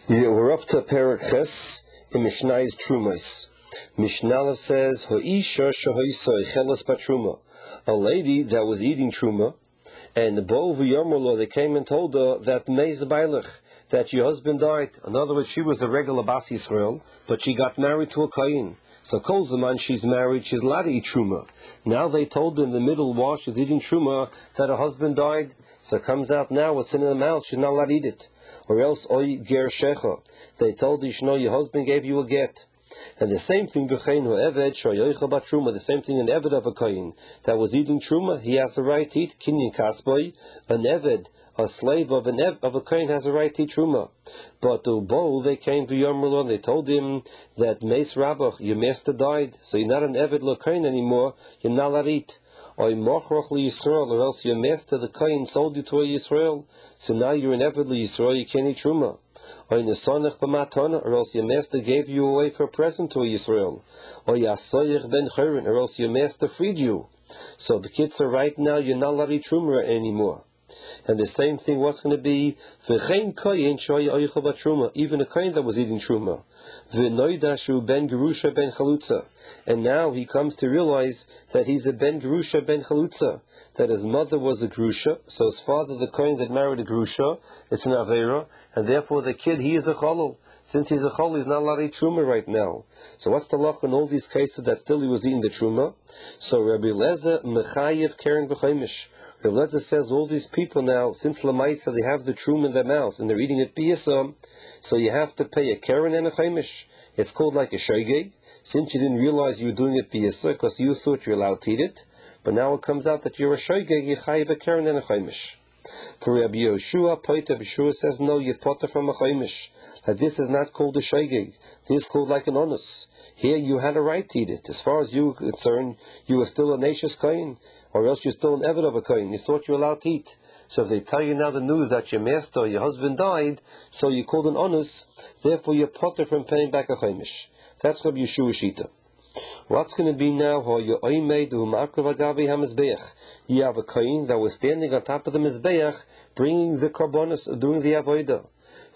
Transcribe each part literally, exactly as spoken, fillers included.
Yeah, we're up to Perek Ches in Mishnah's Trumos. Mishnah says, "Ha'isha shehoisoi chelas batruma," a lady that was eating truma, and the bo v'yomrlo, they came and told her that meiz bailach, that your husband died. In other words, she was a regular Bas Yisrael, but she got married to a Kayin. So kol zaman she's married, she's allowed to eat truma. Now they told her in the middle while she's eating truma that her husband died. So it comes out now what's in her mouth, she's not allowed to eat it. Or else oy ger shecha, they told her, you know, your husband gave you a get. And the same thing, the same thing in Eved of a Kayin that was eating truma, he has the right to eat kinyan kasboi. An Eved, a slave of an Ev, of a Kayin, has a right to eat truma. But the Bo, they came to Yomrullah and they told him that Meis Rabbach, your master died, so you're not an Eved lo Kayin anymore, you're not allowed to eat. Or Mochroch li Yisrael, or else your master, the Kayin, sold you to a Yisrael, so now you're an Eved li Yisrael, you can't eat truma. Or in the sonach b'matana, or else your master gave you away for a present to Yisrael. Or yasoyich ben chayrin, or else your master freed you. So the kids are right now, you're not allowed to eat truma anymore. And the same thing, what's going to be v'chein koyin shoy oicha batruma, even a koyin that was eating truma. V'noidashu ben gerusha ben chalutza, and now he comes to realize that he's a ben gerusha ben chalutza, that his mother was a gerusha, so his father, the koyin that married a gerusha, it's an avera, and therefore the kid, he is a chalul. Since he's a chalul, he's not allowed to eat truma right now. So what's the law in all these cases that still he was eating the truma? So Rabbi Eliezer mechayev keren v'chaimish. Rabbi Eliezer says all these people now, since Lamaisa, they have the truma in their mouth and they're eating it biyasam, so you have to pay a keren and a chaimish. It's called like a shoygeg. Since you didn't realize you were doing it biyasam because you thought you're allowed to eat it, but now it comes out that you're a shoygeg, you chayev a keren and a chaimish. For Rabbi Yoshua, Poita B'Shua says, no, you potter from a chaimish. That this is not called a shaygeg. This is called like an onus. Here you had a right to eat it. As far as you were concerned, you were still a nashus kain, or else you're still an eved of a kain. You thought you were allowed to eat. So if they tell you now the news that your master, your husband died, so you called an onus, therefore you're potter from paying back a chaimish. That's Rabbi Yeshua Shita. What's going to be now? You have a kohen that was standing on top of the mizbeach, bringing the karbonos, doing the avodah.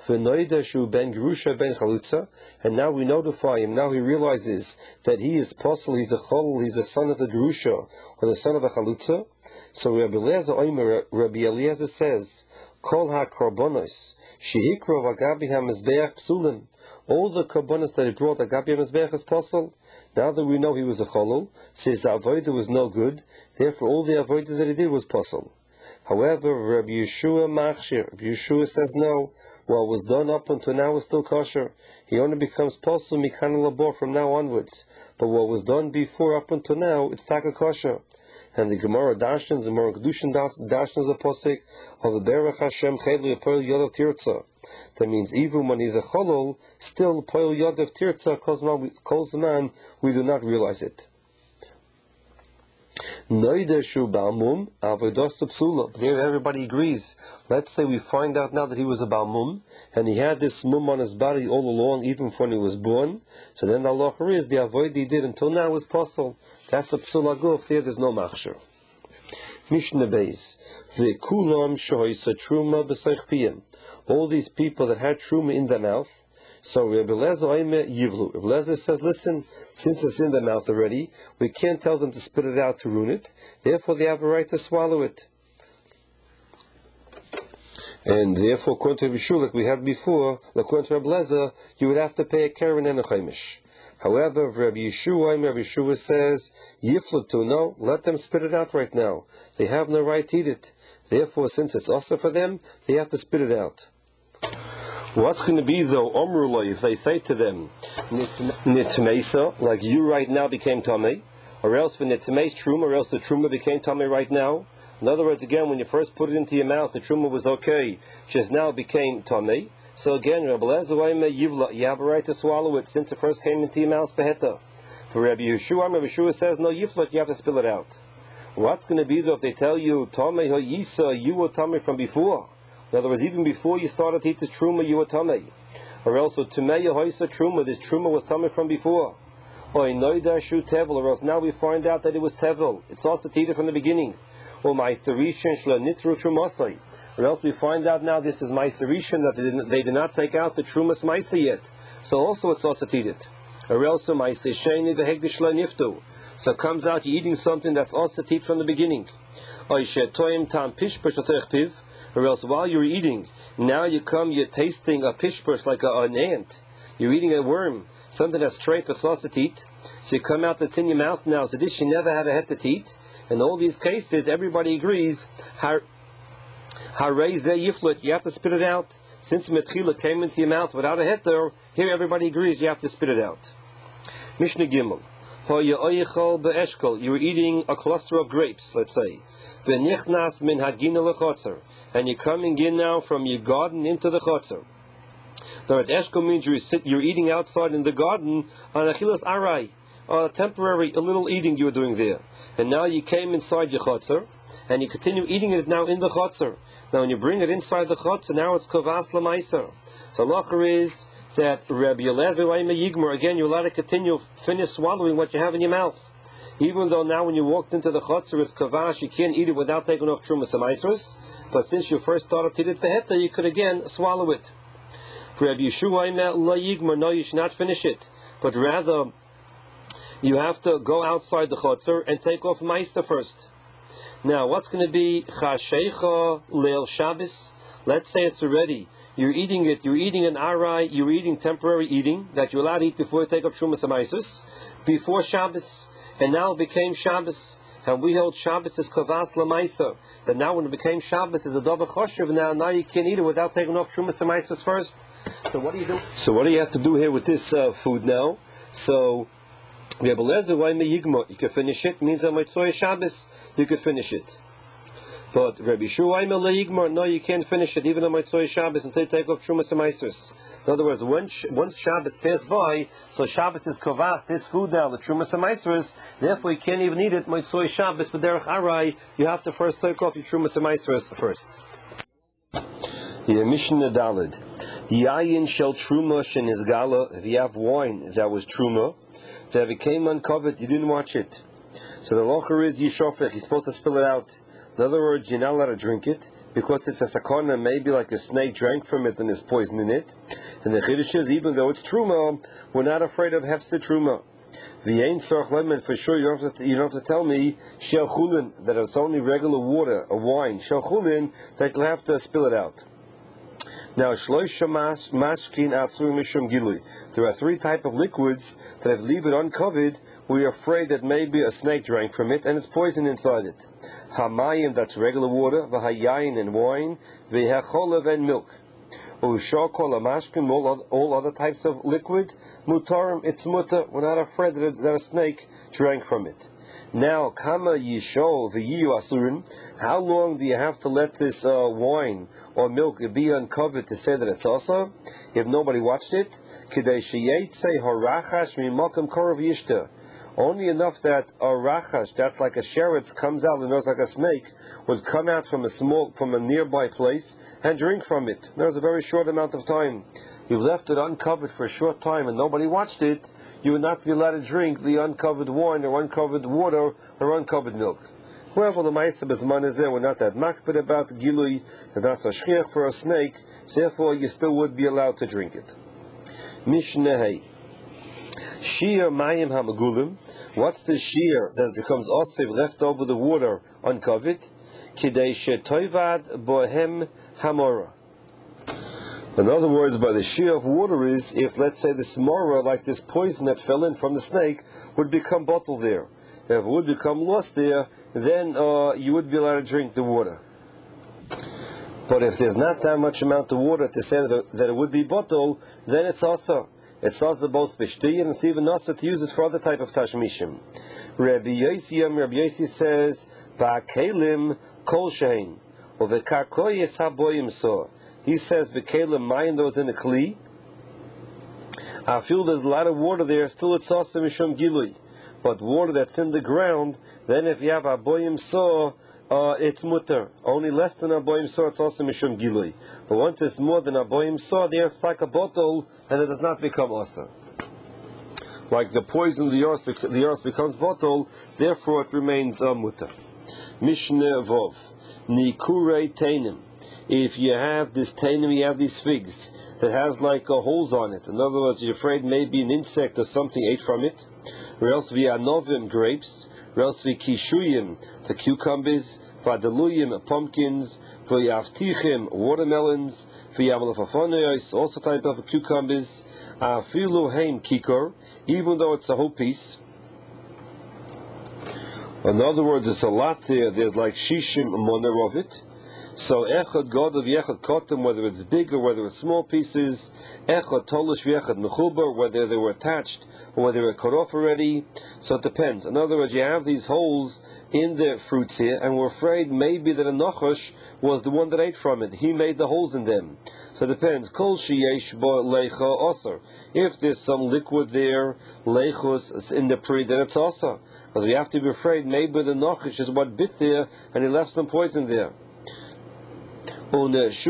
And now we notify him. Now he realizes that he is possible. He's a chol. He's a son of a gerusha or the son of a chalutza. So Rabbi Eliezer, Rabbi Eliezer says, "Kol ha-karbonos shehikro v'agabi ha-mizbeach psulim." All the karbonos that he brought, Agabi HaMizbeach, is possible. Now that we know he was a cholul, says the avodah was no good, therefore all the avodah that he did was possible. However, Rabbi Yeshua Machshir, Rabbi Yeshua says no, what was done up until now is still kosher. He only becomes possible mikan labor from now onwards. But what was done before up until now, it's taka kosher. And the Gemara Dashans, the Gemara Kedushin Dashans, a posik of the Berach Hashem Chayli Poil Yod of Tirtza. That means even when he's a cholol, still Poil Yod of Tirtza, calls the man, we do not realize it. Noideshu Balmum Avodos Psula. Here everybody agrees. Let's say we find out now that he was a Balmum, and he had this mum on his body all along, even when he was born. So then the halacha is the avoid he did until now was possible. That's a Psula Guf. There there's no machshir. Mishnah Beis V'kulam Shoysa Truma B'Seich Piyam. All these people that had truma in their mouth. So Rabbi Eliezer Yivlu. Rabbi Eliezer says, listen, since it's in their mouth already, we can't tell them to spit it out to ruin it. Therefore, they have a right to swallow it. And therefore, according to Rabbi Yeshua, like we had before, according to Rabbi Eliezer, you would have to pay a keren and a chaimish. However, Rabbi Yeshua, Rabbi Yeshua says, Yiflu to, no, let them spit it out right now. They have no right to eat it. Therefore, since it's also for them, they have to spit it out. What's going to be though, Omrullah, if they say to them, Nitmeisa, like you right now became Tameh, or else for Nitmeis Truma, or else the Truma became Tameh right now? In other words, again, when you first put it into your mouth, the Truma was okay, just now became Tameh. So again, Rabbi Eliezer, you have a right to swallow it since it first came into your mouth, Beheta. For Rabbi Yeshua, Rabbi Yeshua says, no, Yiflat, you have to spill it out. What's going to be though if they tell you, Tameh Yisa, you were Tameh from before? In other words, even before you started to eat this truma, you were tamei. Or else, Tumei Hoisa truma, this truma was tamei from before. Or tevel, or else now we find out that it was tevel. It's also tita from the beginning. Or ma'aserishin shla nitru trumasai. Or else we find out now this is ma'aserishin that they did, they did not take out the trumas ma'ase yet. So also it's also titit. Or else ma'asesheni v'hegdish shla niftu. So it comes out you're eating something that's also tit from the beginning. Or tam pishpesh piv. Or else while you're eating, now you come, you're tasting a pishpesh like a, an ant. You're eating a worm, something that's straight for sauce to eat. So you come out that's in your mouth now. So this you never have a head to eat. In all these cases, everybody agrees. Har yiflut, you have to spit it out. Since metchila came into your mouth without a heter, here everybody agrees you have to spit it out. Mishnah Gimel. You were eating a cluster of grapes, let's say. V'nichnas min hagina lechotzer, and you're coming in now from your garden into the chotzer. The eshkol means you're, sit, you're eating outside in the garden on achilas arai, a temporary, a little eating you were doing there. And now you came inside your chotzer, and you continue eating it now in the chotzer. Now when you bring it inside the chotzer, now it's kovas l'maiser. So lacher is that Rabbi Eliezer Yigmar, again you're allowed to continue, finish swallowing what you have in your mouth. Even though now when you walked into the chotzer it's kavash, you can't eat it without taking off trumas and maisros. But since you first started to eat it beheta, you could again swallow it. For Rabbi Yeshua Yigmar, no, you should not finish it, but rather you have to go outside the chotzer and take off ma'isa first. Now, what's going to be chashecha leil Shabbos? Let's say it's already. You're eating it, you're eating an arai, you're eating temporary eating that you're allowed to eat before you take up Shumas HaMaisus, before Shabbos, and now it became Shabbos, and we hold Shabbos is Kavas Lamaisa, that now when it became Shabbos is a Dava Choshev, now now you can't eat it without taking off Shumas HaMaisus first. So what do you do? So what do you have to do here with this uh, food now? So, you can finish it, means on Motzei Shabbos, you can finish it. But Rabbi Yishua, no, you can't finish it even on Motzei Shabbos until you take off Shumas HaMaisus. In other words, once, once Shabbos passed by, so Shabbos is kovas, this food now, the Shumas HaMaisus, therefore you can't even eat it Motzei Shabbos, but Derech Arai, you have to first take off your Shumas HaMaisus first. Yeah, Mishnah Daled. Yayin shel Truma shenizgala, if you have wine that was Truma, that became uncovered, you didn't watch it. So the locher is Yishofech, you're supposed to spill it out. In other words, you're not allowed to drink it, because it's a sakana, maybe like a snake drank from it and there's poison in it. And the chiddush is, even though it's truma, we're not afraid of hefsed truma. V'yein tzarich lemon, for sure you don't have to, you don't have to tell me, shel chulin, that it's only regular water, a wine, shel chulin, that you'll have to spill it out. Now, shloisha mashkin asur mishum gilui. There are three types of liquids that if leave it uncovered, we're afraid that maybe a snake drank from it and it's poison inside it. Hamayim, that's regular water, v'hayayin and wine, v'hacholav and milk. Ushakol amashkin, all, all other types of liquid, mutarim, it's mutar. We're not afraid that a, that a snake drank from it. Now, kama yisho v'yiyu asurin. How long do you have to let this uh, wine or milk be uncovered to say that it's also? If nobody watched it, kidei sheyetze harachash mimakam korov yishta. Only enough that a rachash, that's like a sheretz, comes out and looks like a snake, would come out from a small, from a nearby place and drink from it. There's a very short amount of time. You left it uncovered for a short time and nobody watched it, you would not be allowed to drink the uncovered wine or uncovered water or uncovered milk. However, the Ma'aseh B'zman is there, we're not that makbid about Gilui, it's not so shchiach for a snake, so therefore you still would be allowed to drink it. Mishneh. Shir mayim hamagulim. What's the shear that becomes osif left over the water uncovered? Kidei shetoivad bohem hamora. In other words, by the shear of water is, if let's say the smora, like this poison that fell in from the snake, would become bottled there. If it would become lost there, then uh, you would be allowed to drink the water. But if there's not that much amount of water to say that it, that it would be bottled, then it's also. It's also both b'shti and it's even also to use it for other type of tashmishim. Rabbi Yossi, Rabbi Yossi says, "Ba'kelim kol shein, uvekarkoyes haboyim so." He says, "B'kelim mayin those in a kli. I feel there's a lot of water there. Still, it's also mishum gilui. But water that's in the ground, then if you have haboyim so, Uh, it's mutter. Only less than a boim saw, it's also mishum gilui. But once it's more than a boim saw, there it's like a bottle, and it does not become asa. like the poison, the yoros, the yoros becomes bottle, therefore it remains uh, mutter. Mishnah Vov, Nikurei Tainim. If you have this tainim, you have these figs that has like uh, holes on it. In other words, you're afraid maybe an insect or something ate from it. Or else via novim, grapes. Or else via kishuyim, the cucumbers. Vadaluyim, pumpkins. Via avtichim, watermelons. Via amalafafoniois, also type of cucumbers. Afilu heim kikor, even though it's a whole piece. In other words, it's a lot there. There's like shishim moner of it. So echad godav yechad kotem, whether it's big or whether it's small pieces, echad tolish yechad mechuber, whether they were attached or whether they were cut off already. So it depends. In other words, you have these holes in the fruits here, and we're afraid maybe that a nachash was the one that ate from it. He made the holes in them. So it depends. Kol sheyesh bo leicha aser. If there's some liquid there, leichus in the pre, then it's aser. Because we have to be afraid maybe the nachash is what bit there, and he left some poison there. And this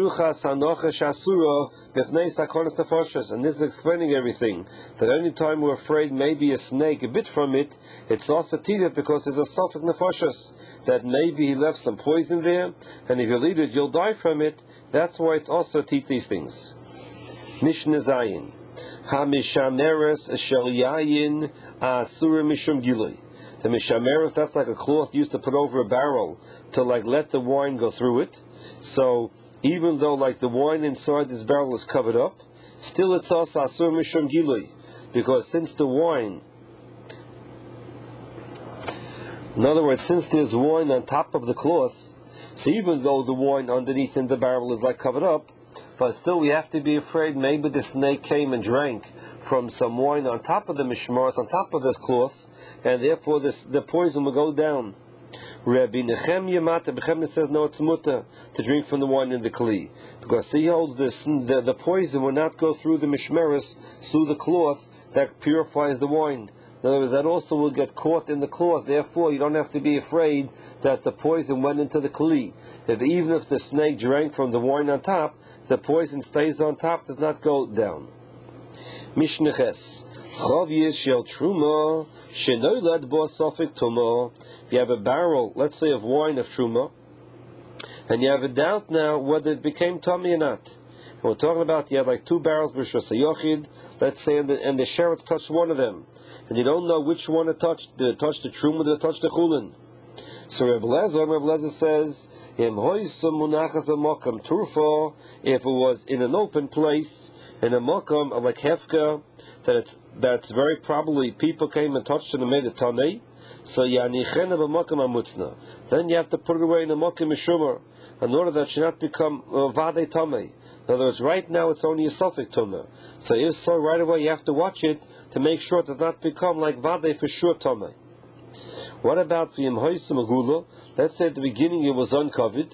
is explaining everything. That any time we're afraid maybe a snake bit from it, it's also teeted because there's a sofek nefashos, that maybe he left some poison there, and if you eat it, you'll die from it. That's why it's also teet these things. Mishnah Zayin. Ha-mishameres shel yayin asura mishum gilui. The mishameres, that's like a cloth used to put over a barrel to like let the wine go through it. So even though like the wine inside this barrel is covered up, still it's also asur mishum gilui, because since the wine, in other words, since there's wine on top of the cloth, so even though the wine underneath in the barrel is like covered up, but still we have to be afraid maybe the snake came and drank from some wine on top of the mishmaros, on top of this cloth, and therefore this, the poison will go down. Rabbi Nechemya Mata Bechemya says no, it's mutter to drink from the wine in the kli, because he holds this the, the poison will not go through the mishmeres, through the cloth that purifies the wine. In other words, that also will get caught in the cloth. Therefore, you don't have to be afraid that the poison went into the kli. If even if the snake drank from the wine on top, the poison stays on top, does not go down. Mishnah Ches. Chav shel truma shenoilad bo sofik tuma. If you have a barrel, let's say, of wine of truma, and you have a doubt now whether it became tummy or not. And we're talking about you have like two barrels b'shus yochid, let's say, and the, and the sheretz touched one of them, and you don't know which one it touched. Did it touch the truma? Did it touch the chulin? So Reb Lezer, Reb Lezer says, Im hoysum munachas b'mokam turfa. If it was in an open place, in a mokam of like hefka, that it's that's very probably people came and touched it and made it tamei. So yanichena b'mokam amutzna. Then you have to put it away in a mokam mishumer, in order that it should not become uh, vade tamei. In other words, right now it's only a sofek tumah. So if so, right away you have to watch it to make sure it does not become like vade for sure tamei. What about the imhoisum agula? Let's say at the beginning it was uncovered.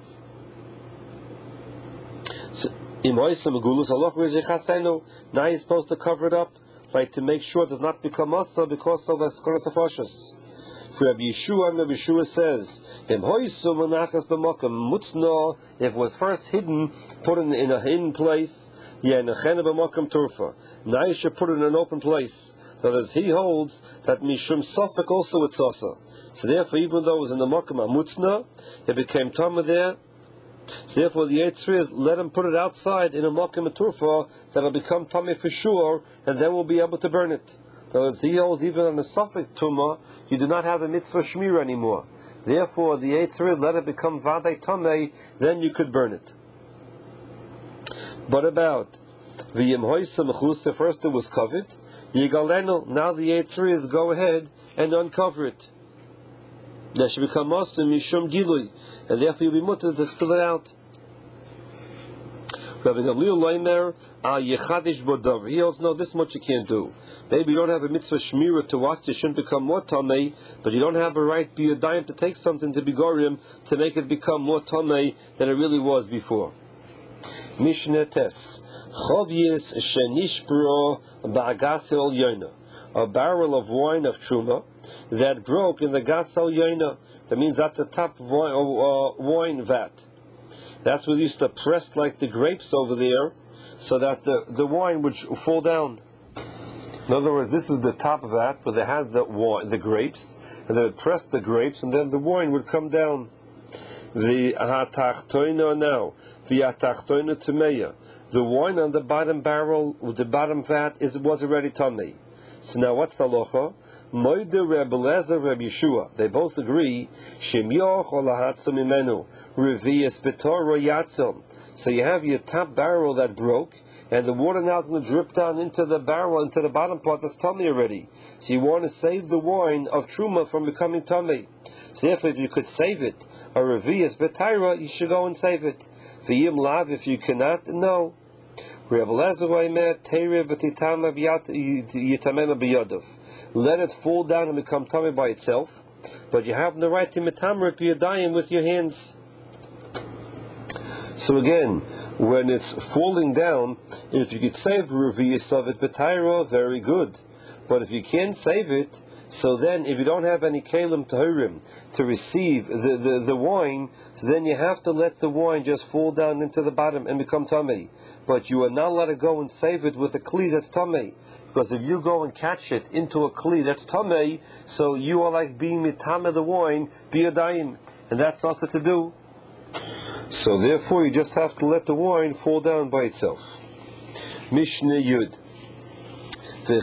Imhoisum agula, so Allah, now you're supposed to cover it up, like to make sure it does not become asa because of the skonas nefashos. For Rabbi Yeshua, Rabbi Yeshua says, imhoisum anachas b'makam mutzna. If it was first hidden, put it in a hidden place, yeah, nechena b'makam turfa. Now you should put it in an open place. So as he holds that mishum sofek also it's asa. So therefore, even though it was in the makam amutzna, it became tamah there. So therefore, the Eitzri is let him put it outside in a makam turfa that'll become tamah for sure, and then we'll be able to burn it. So as he holds even on the sofek tumah, you do not have a mitzvah shmir anymore. Therefore, the Eitzri let it become vadei tameh, then you could burn it. But about v'yim hoysam mechusah, first it was covered. Yigalenu, now the Eitzri is go ahead and uncover it. That should become asim mishum gilui, and therefore you'll be mutter to spill it out. Rabbi Gamliel Leimer, ah yechadish bodav. He also knows this much you can't do. Maybe you don't have a mitzvah shmira to watch, it shouldn't become more tamei, but you don't have a right be a dime to take something to be gorim to make it become more tamei than it really was before. Mishnah Tes. Chovyes shenishpro ba'agasel yoina. A barrel of wine of truma that broke in the gasel yoina. That means that's a top wine, uh, wine vat. That's what used to press like the grapes over there, so that the, the wine would fall down. In other words, this is the top of that, where they had the wine, the grapes, and they would press the grapes, and then the wine would come down. The hatachtoina now, the hatachtoina tumeya. The wine on the bottom barrel, with the bottom vat, is was already tummy. So now, what's the locha? Moide Reb Eliezer, Reb Yeshua. They both agree. Shem yoch olahatzam imenu revius betoro yatzom. So you have your top barrel that broke, and the water now is going to drip down into the barrel, into the bottom part that's tummy already. So you want to save the wine of truma from becoming tummy. So therefore, if you could save it, a revius betaira, you should go and save it. V'yim lav, if you cannot, no. Reb Eliezer oimer teire v'titama yitamena b'yodov. Let it fall down and become tummy by itself, but you have the right to metamer it b'yadayim with your hands. So again, when it's falling down, if you could save revius of it b'taira, very good. But if you can't save it, so then if you don't have any kelim tahirim to receive the, the, the wine, so then you have to let the wine just fall down into the bottom and become tummy. But you are not allowed to go and save it with a kli that's tummy. Because if you go and catch it into a kli that's tummy, so you are like being mitame the wine, biyadayim. And that's also to do. So therefore you just have to let the wine fall down by itself. Mishnah Yud. The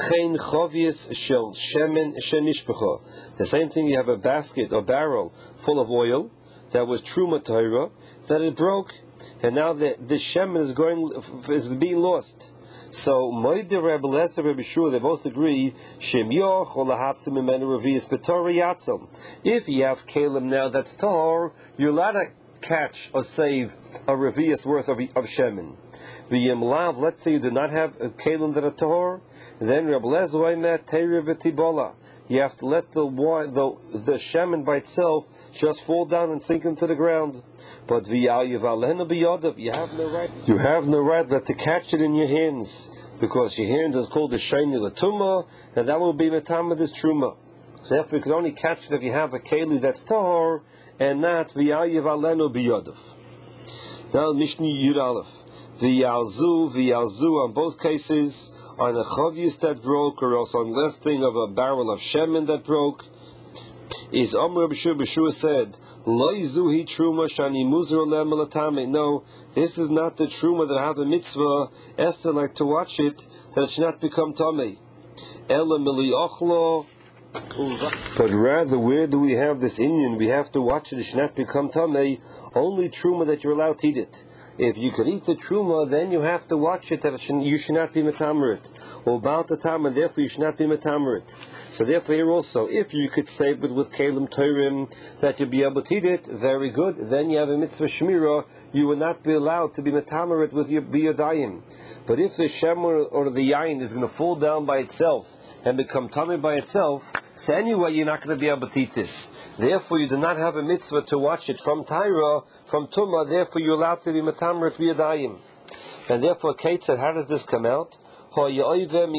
same thing, you have a basket or barrel full of oil that was truma Torah, that it broke, and now the, the shemen is going is being lost. So Moide Reb Eliezer Reb Yeshua, they both agree. Shem yoch olahatzim imenu revius b'torah yatzom. If you have kalim now that's tahor, you're allowed to catch or save a revius worth of of shemen. V'yim lav, let's say you do not have a kalim that are tahor, then Reb Eliezer oimer teire v'tibola. You have to let the wine, the the shemen by itself just fall down and sink into the ground. But v'yayiv alenu b'yodav, you have no right. You have no right but to catch it in your hands, because your hands is called the shayni l'tumah, and that will be metamah this truma. So therefore, you can only catch it if you have a keli that's tahor, and not v'yayiv alenu b'yodav. Now Mishnah Yud Aleph, v'yalzu v'yalzu on both cases. On a chavius that broke, or else on less thing of a barrel of shemen that broke, is Amr B'Shua B'Shua said, Loi zuhi truma shani muzar lem latame. No, this is not the truma that I have a mitzvah, Esther, like to watch it, that it should not become tamei. Ela mili ochlo. But rather, where do we have this Indian? We have to watch it, it should not become tamei. Only truma that you're allowed to eat it. If you could eat the truma, then you have to watch it that it should, you should not be metamerit. Or about the time, and therefore you should not be metamerit. So therefore here also, if you could save it with kalim toirim, that you'll be able to eat it, very good. Then you have a mitzvah shmira, you will not be allowed to be metamerit with your biyadayim. But if the shemer or the yain is going to fall down by itself and become tummy by itself, so anyway you're not going to be able to eat this. Therefore you do not have a mitzvah to watch it from Tyra, from Tumah, therefore you're allowed to be metamerit biyadayim. And therefore Kate said, how does this come out? If you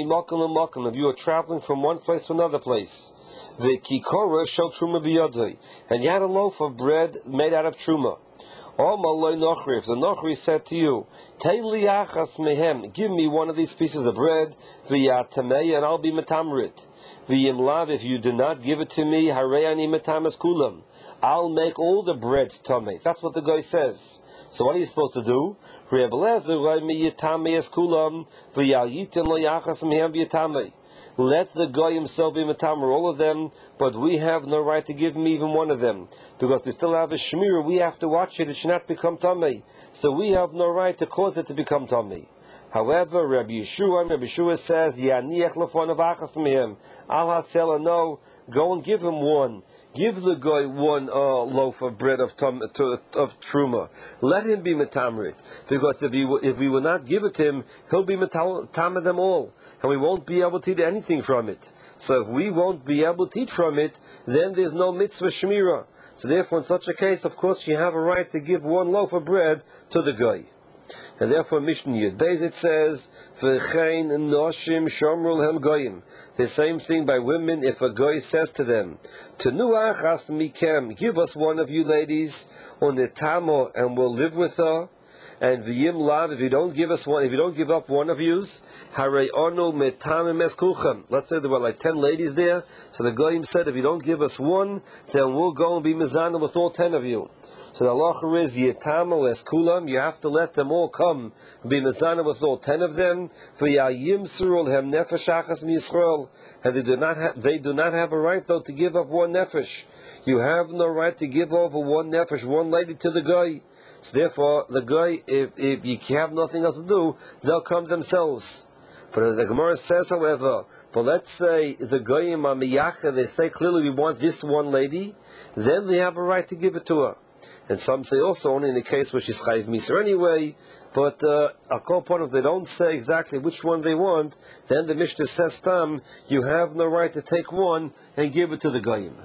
are traveling from one place to another place, and you had a loaf of bread made out of truma, if the nochri said to you, give me one of these pieces of bread, and I'll be metamerit. If you do not give it to me, I'll make all the breads tamei. That's what the guy says. So what are you supposed to do? Let the guy himself be metamer, all of them, but we have no right to give him even one of them, because we still have a shmira. We have to watch it; it should not become tamei. So we have no right to cause it to become tamei. However, Rabbi Yeshua, Rabbi Yeshua says, "Yaniach lefonav achas mehem al hasela." No, go and give him one. Give the guy one uh, loaf of bread of tum, to, of truma. Let him be metamerit, because if he if we will not give it to him, he'll be metamer them all, and we won't be able to eat anything from it. So if we won't be able to eat from it, then there's no mitzvah shmira. So therefore, in such a case, of course, you have a right to give one loaf of bread to the guy. And therefore, Mishnah Yud Beis, it says, "V'chein noshim shomrul hem goyim." The same thing by women. If a guy says to them, "Tenu achas mikem," give us one of you ladies, on the tamo, and we'll live with her. And v'yim lav, if you don't give us one, if you don't give up one of yous, harei onu metamim es kulchem. Let's say there were like ten ladies there. So the goyim said, if you don't give us one, then we'll go and be mizana with all ten of you. So the halacha is yetamu es kulam. You have to let them all come, be mizana with all ten of them. V'yayim surul hem nefesh achas miyisrael. And they do not have, they do not have a right though to give up one nefesh. You have no right to give over one nefesh, one lady to the guy. So therefore, the guy, if if you have nothing else to do, they'll come themselves. But as the Gemara says, however, but let's say the goyim are miyacha, they say clearly we want this one lady, then they have a right to give it to her. And some say also only in the case where she's chayiv miser anyway. But uh, I'll call upon if they don't say exactly which one they want, then the Mishnah says tam, you have no right to take one and give it to the goyim.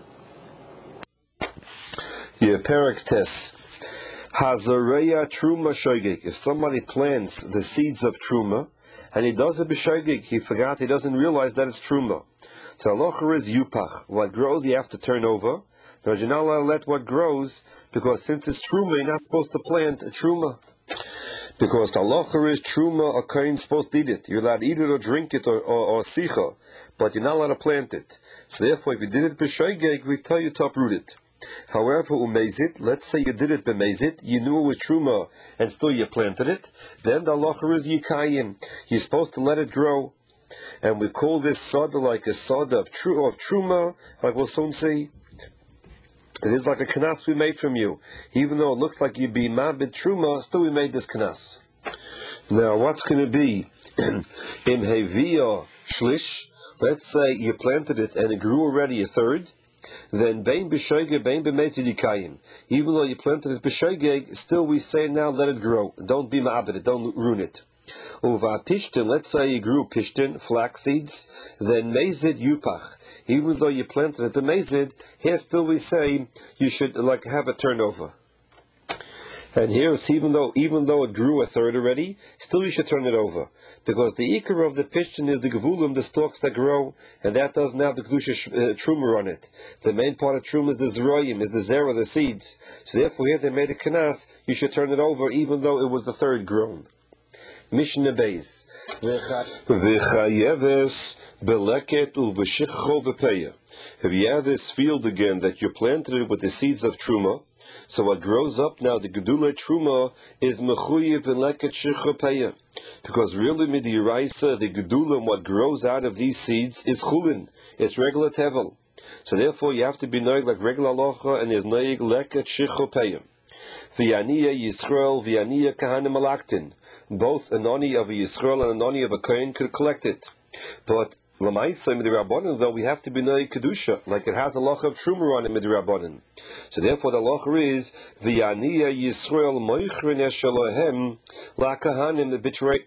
Yeah, parak tes. Hazareya truma shogeg. If somebody plants the seeds of truma and he does it b'shogeg, he forgot, he doesn't realize that it's truma. So halacha is yupach. What grows, you have to turn over. Now you're not allowed to let what grows, because since it's truma, you're not supposed to plant a truma. Because the halacha is truma, a kohen supposed to eat it. You're allowed to eat it or drink it or, or, or sicha, but you're not allowed to plant it. So therefore, if you did it b'shogeg, we tell you to uproot it. However, umezit, let's say you did it b'mezit, you knew it was truma, and still you planted it, then the halacha is yikayim. You're supposed to let it grow. And we call this soda like a soda of, tru- of truma, like we'll soon see. It is like a kanas we made from you. Even though it looks like you be mabit truma, still we made this kanas. Now, what's going to be in hevia shlish? Let's say you planted it and it grew already a third. Then bein b'shogeg, bein b'metzidikayim. Even though you planted it b'shogeg, still we say now let it grow. Don't be ma'abed it, don't ruin it. Uva pishtin, let's say you grew pishtin, flax seeds, then mezid yupach. Even though you planted it b'mezid, here still we say you should like have a turnover. And here it's even though even though it grew a third already, still you should turn it over. Because the ikar of the pishtin is the gevulim, the stalks that grow, and that doesn't have the kedusha uh, truma on it. The main part of truma is the zeroyim, is the zera, the seeds. So therefore here they made a kanas, you should turn it over even though it was the third grown. Mishnah Beis. V'chayeves beleket uv'shicho v'peya. If you have this field again that you planted it with the seeds of truma, so what grows up now, the gedula truma, is mechuyev v'leket shicho peya. Because really midiraisa, the gedula, what grows out of these seeds is chulin. It's regular tevel. So therefore you have to be noig like regular locha, and there's noig leket shicho peya. V'yaniya Yisrael, v'yaniya kahanim alaktin. Both a noni of a Yisrael and a noni of a kohen could collect it. But Lamaisa midirabbanan, though, we have to be noy kedusha, like it has a loch of truma on it midirabbanan. So therefore, the loch is v'yaniya Yisrael moichrin eshalohem lakahanim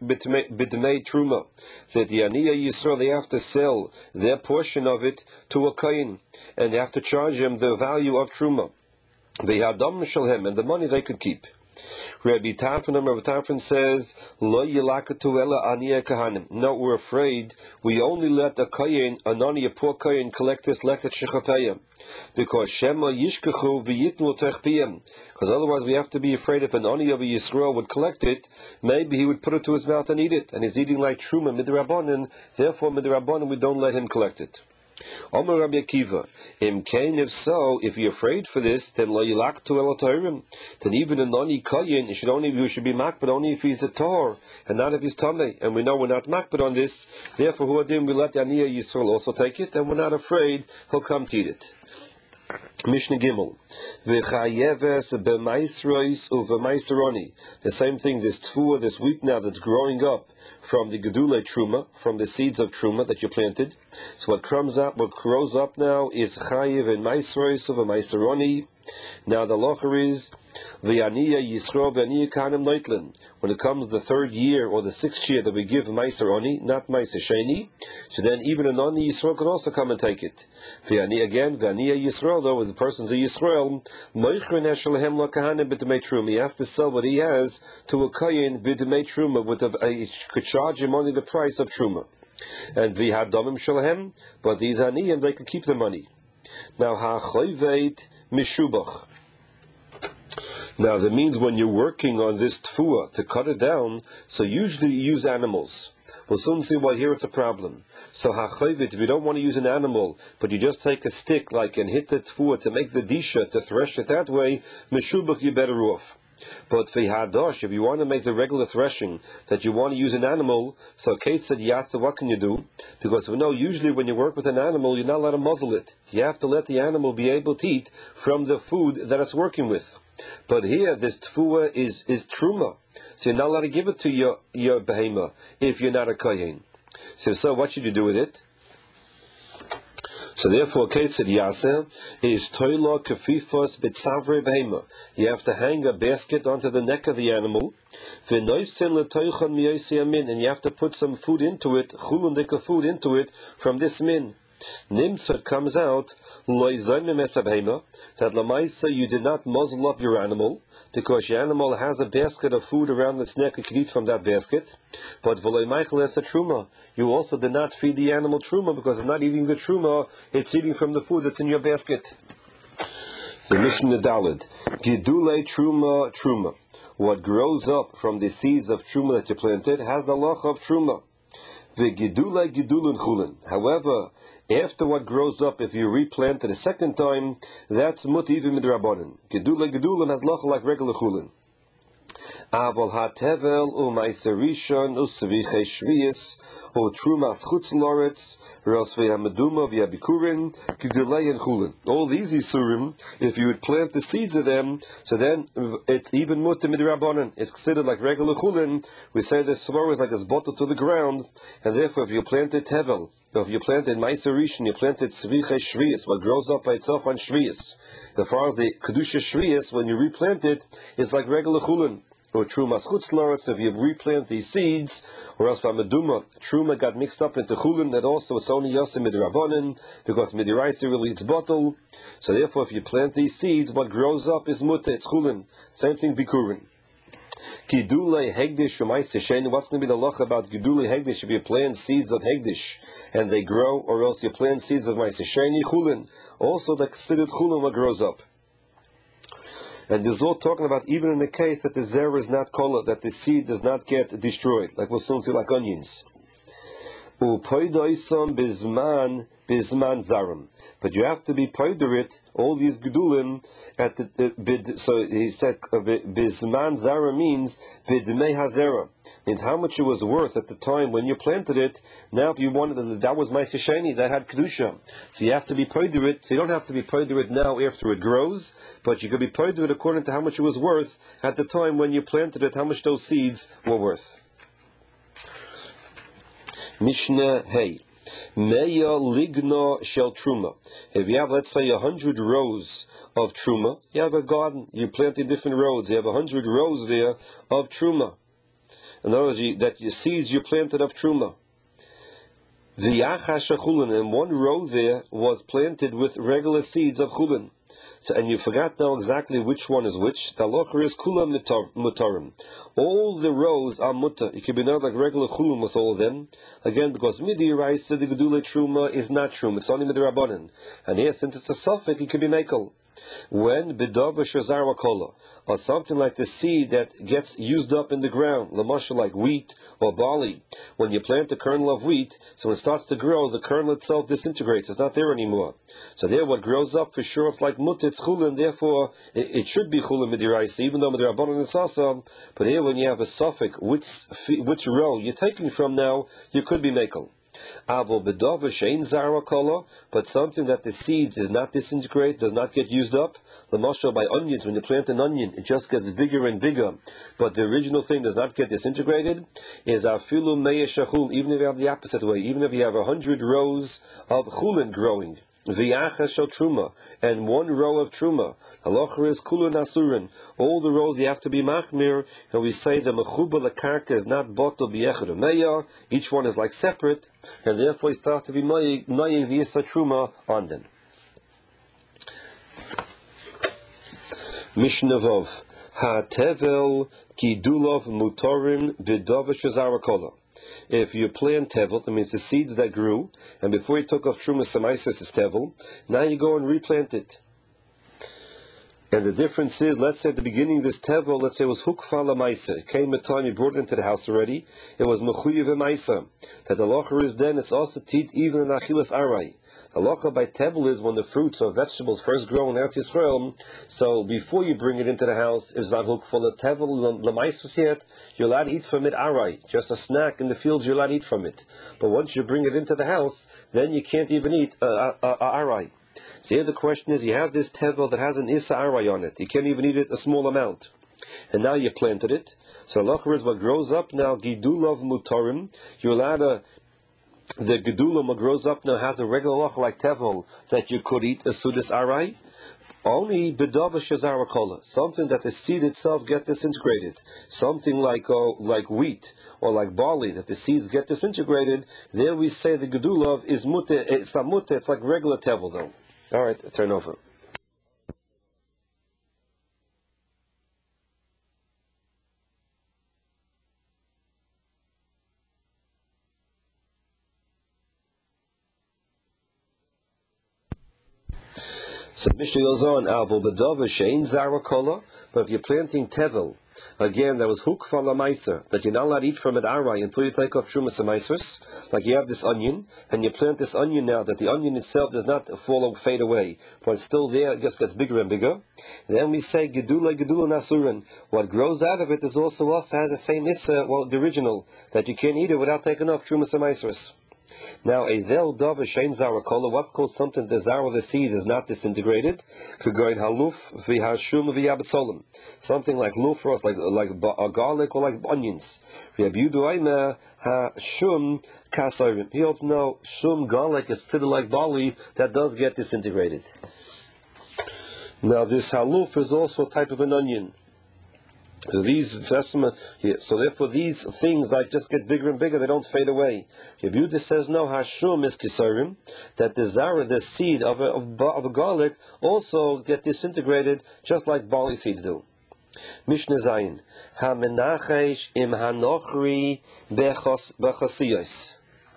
b'dmei truma. That the yaniya Yisrael, they have to sell their portion of it to a kohen, and they have to charge him the value of truma. V'yadam shalhem, and the money they could keep. Rabbi Tarfon, Rabbi Tarfon says, Lo yilakatu ela aniya kahanim. No, we're afraid we only let a kohen, a nani, a poor kohen, collect this leket shechapeya. Because shema yishkachu v'yitnu techpiyam. Because otherwise we have to be afraid if an nani of a Yisrael would collect it, maybe he would put it to his mouth and eat it. And he's eating like truma midrabanan, therefore midrabanan we don't let him collect it. Omer Rabbi Akiva, im kain, if so, if you're afraid for this, then lo yilak to elotorim. Then even a noni koyin, you should only you should be makbid only if he's a tor, and not if he's tamei. And we know we're not makbid on this. Therefore, who adim we let Aniyah Yisrael also take it, and we're not afraid he'll come to eat it. Mishnah Gimel, v'chayeves b'maisrois u'v'maiseroni. The same thing, this tfuah, this wheat now that's growing up from the gedule truma, from the seeds of truma that you planted. So what comes up, what grows up now is chayev and maisrois u'v'maiseroni. Now the locher is v'yaniya Yisrael v'yaniya kahanim noitlin. When it comes the third year or the sixth year that we give meiser oni, not meiser sheni, so then even a non Yisrael can also come and take it. V'yaniya again, v'yaniya Yisrael, though, with the person's a Yisrael, moichrin eshalehem la kahanim b'demei truma. He has to sell what he has to a kohen b'demei truma, with a, a could charge him only the price of truma. And v'hadamim shalahem, but these aniyim they could keep the money. Now ha'choyveit mishubach. Now, that means when you're working on this tfuah to cut it down, so usually you use animals. We'll soon see why here it's a problem. So hachayvit, if you don't want to use an animal, but you just take a stick like and hit the tfuah to make the disha, to thresh it that way, meshubach, you're better off. But v'hadosh, if you want to make the regular threshing, that you want to use an animal, so Kate said, Yasta, what can you do? Because we know usually when you work with an animal, you're not allowed to muzzle it. You have to let the animal be able to eat from the food that it's working with. But here, this tfuah is, is truma. So you're not allowed to give it to your, your behema if you're not a kohen. So, so what should you do with it? So therefore, Ketzid Yaseh is toila kafifos betzavre behema. You have to hang a basket onto the neck of the animal, and you have to put some food into it, chulundika food into it from this min. Nimtzat comes out that lamaisa you did not muzzle up your animal because your animal has a basket of food around its neck. You can eat from that basket. But v'loy meichel es a truma. You also did not feed the animal truma because it's not eating the truma; it's eating from the food that's in your basket. The Mishnah Daled Gidulei truma truma. What grows up from the seeds of truma that you planted has the loch of truma. V'gidulei gidulin chulin. However, after what grows up, if you replant it a second time, that's mutivim midrabanan. Gidulei gidulin has loch like regular chulin. Aval hatevel u'maiserishon u'svichei shviyis u'trumas chutz loretz rosvei hamaduma v'yabikurin gidulei and chulin. All these isurim, if you would plant the seeds of them, so then it's even mutter midrabanan. It's considered like regular chulin. We say the svara is like it's bottled to the ground, and therefore if you planted tevel, or if you planted maiserishon, you planted svichei shviyis, what grows up by itself on shviyis. As far as the kedusha shviyis, when you replant it, it's like regular chulin. Or trumas chutz loretz, if you replant these seeds, or else v'amaduma, truma got mixed up into chulin, that also it's only yosim midrabanan, because midiraisa really it's bottle. So therefore, if you plant these seeds, what grows up is muta, it's chulin. Same thing bikurin. Gidulei hegdish u'maisa sheni. What's going to be the loch about gidulei hegdish if you plant seeds of hegdish and they grow, or else you plant seeds of maisa sheni chulin? Also, the considered chulin what grows up. And this is all talking about even in the case that the zera is not kola, that the seed does not get destroyed, like we'll soon see, like onions. U'poidoisam bizman bizman zarim. But you have to be poiderit, all these gedulim, at the, uh, bid, so he said, uh, bizman zara means bidmei hazera. Means how much it was worth at the time when you planted it. Now if you wanted it, that was ma'aseh sheni, that had kedusha. So you have to be poiderit, so you don't have to be poiderit now after it grows, but you could be poiderit according to how much it was worth at the time when you planted it, how much those seeds were worth. Mishnah Hey. Meya ligno shel truma. If you have, let's say, a hundred rows of truma, you have a garden, you planted different rows, you have a hundred rows there of truma. In other words, you, that your seeds you planted of truma. V'yachash chulin, and one row there was planted with regular seeds of chulin. So, and you forgot now exactly which one is which. The halacha is kula mutarim. All the rows are mutar. You can be not like regular chulin with all of them. Again, because midi rice the gedule truma is not truma. It's only midrabanan. And here, since it's a suffix, it can be mekel. When bidava shazara kola, or something like the seed that gets used up in the ground, lamasha like wheat or barley. When you plant a kernel of wheat, so when it starts to grow, the kernel itself disintegrates. It's not there anymore. So there, what grows up for sure, it's like mut, it's chulin. Therefore, it, it should be chulin midiraisa, even though midirabanan is also. But here, when you have a suffix, which which row you're taking from now, you could be mekel. Avo bedova shein zara kola, but something that the seeds is not disintegrate, does not get used up. The mashal by onions, when you plant an onion, it just gets bigger and bigger, but the original thing does not get disintegrated. Is afilu meya shachul, even if you have the opposite way, even if you have a hundred rows of chulin growing. V'yachas shel truma, and one row of truma. Halacha is kulun asurin. All the rows you have to be machmir, and we say the mechuba lekarka is not botol b'yechad u'meya. Each one is like separate, and therefore you start to be maying the yisa truma on them. Mishnah Vov Hatevel Gidulov Mutorim B'Dova Shazara Kola. If you plant tevel, that means the seeds that grew, and before you took off truma samaisis is tevel, now you go and replant it. And the difference is, let's say at the beginning of this tevel, let's say it was hukfa lamaisa. It came a time you brought it into the house already. It was mechuyev maisa. That the locher is then it's also teat even in achilas arai. The locher by tevel is when the fruits or vegetables first grow in Eretz Yisrael. So before you bring it into the house, it's not hukfa the tevel lamaisa yet. You're allowed to eat from it arai, just a snack in the fields. You're allowed to eat from it. But once you bring it into the house, then you can't even eat uh, uh, uh, arai. So here the question is, you have this tevel that has an issa aray on it. You can't even eat it a small amount. And now you planted it. So halacha is what grows up now, gidulav mutarim. You're allowed to, the gedulam what grows up now has a regular halacha like tevel that you could eat a sudas aray. Only bedava shazara kola, something that the seed itself get disintegrated. Something like uh, like wheat or like barley, that the seeds get disintegrated. There we say the gedulav is mutte. It's not mutte, it's like regular tevel though. All right, turn over. So Mishnah goes on, Avol bedava shein zara kola, but if you're planting tevel, again, there was hukfa lamaisa, that you're not allowed to eat from it arai until you take off trumas and maisros. Like you have this onion, and you plant this onion now, that the onion itself does not fall or fade away, but it's still there, it just gets bigger and bigger. And then we say gedula gedula nasurin. What grows out of it is also us has the same issa, well, the original, that you can't eat it without taking off trumas and maisros. Now, a zel dov shein zara kola, what's called something the zara, the seed, is not disintegrated. Kagoid haluf v'hashum v'yabetzolim. Something like lufros, like like a garlic or like onions. V'yabuduayma hashum kasorim. He holds no shum garlic is fitted like barley that does get disintegrated. Now, this haluf is also a type of an onion. So these yeah, so therefore these things like just get bigger and bigger, they don't fade away. Yehuda says no, hashum is kisarim, that the zara, the seed of a, of, of a garlic, also get disintegrated just like barley seeds do. Mishnah Zayin, ha menachesh im hanochri bechasiyos.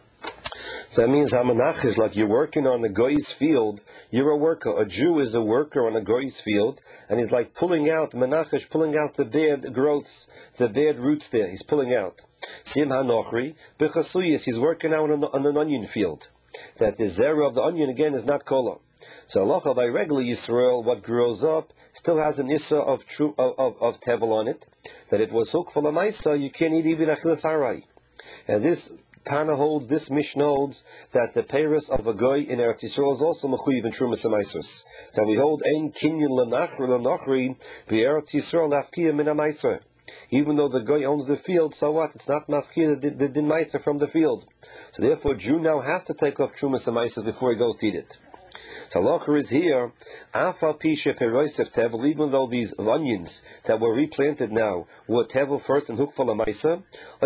So that means Hamanach, like you're working on a goy's field, you're a worker. A Jew is a worker on a goy's field, and he's like pulling out, Menachesh, pulling out the bad growths, the bad roots there. He's pulling out. Sim Hanochri, Bechasuyas, he's working out on, on an onion field. That the zera of the onion, again, is not kola. So halacha by regular Yisrael, what grows up, still has an issa of, true, of, of, of tevel on it, that it was hukfa lamaisa, you can't eat even achilas harai. And this Tana holds, this Mishnah holds, that the peiros of a goy in Eretz Yisrael is also mechuyev in trumas and maisros. That we hold ein kinyan lenachri lenachri b'Eretz Yisrael lafkiya min ha'maiser. Even though the goy owns the field, so what? It's not mafkiya the, the din maiser from the field. So therefore, Jew now has to take off trumas and maisros before he goes to eat it. So halacha is here, afal pisha peroisef tevel, even though these onions that were replanted now were tevel first and hukfa lamaisa,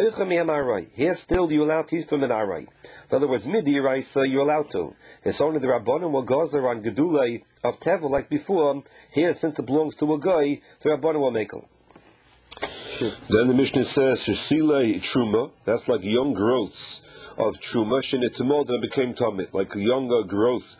here still you're allowed to eat from an arai. In other words, midi raisa you're allowed to. It's only the rabbanim will gozer on gedulei of tevel like before. Here, since it belongs to a guy, the rabbanim will make it. Then the Mishnah says, Sheshile truma, that's like young growths of truma, shenitimo, that became tamid, like a younger growth,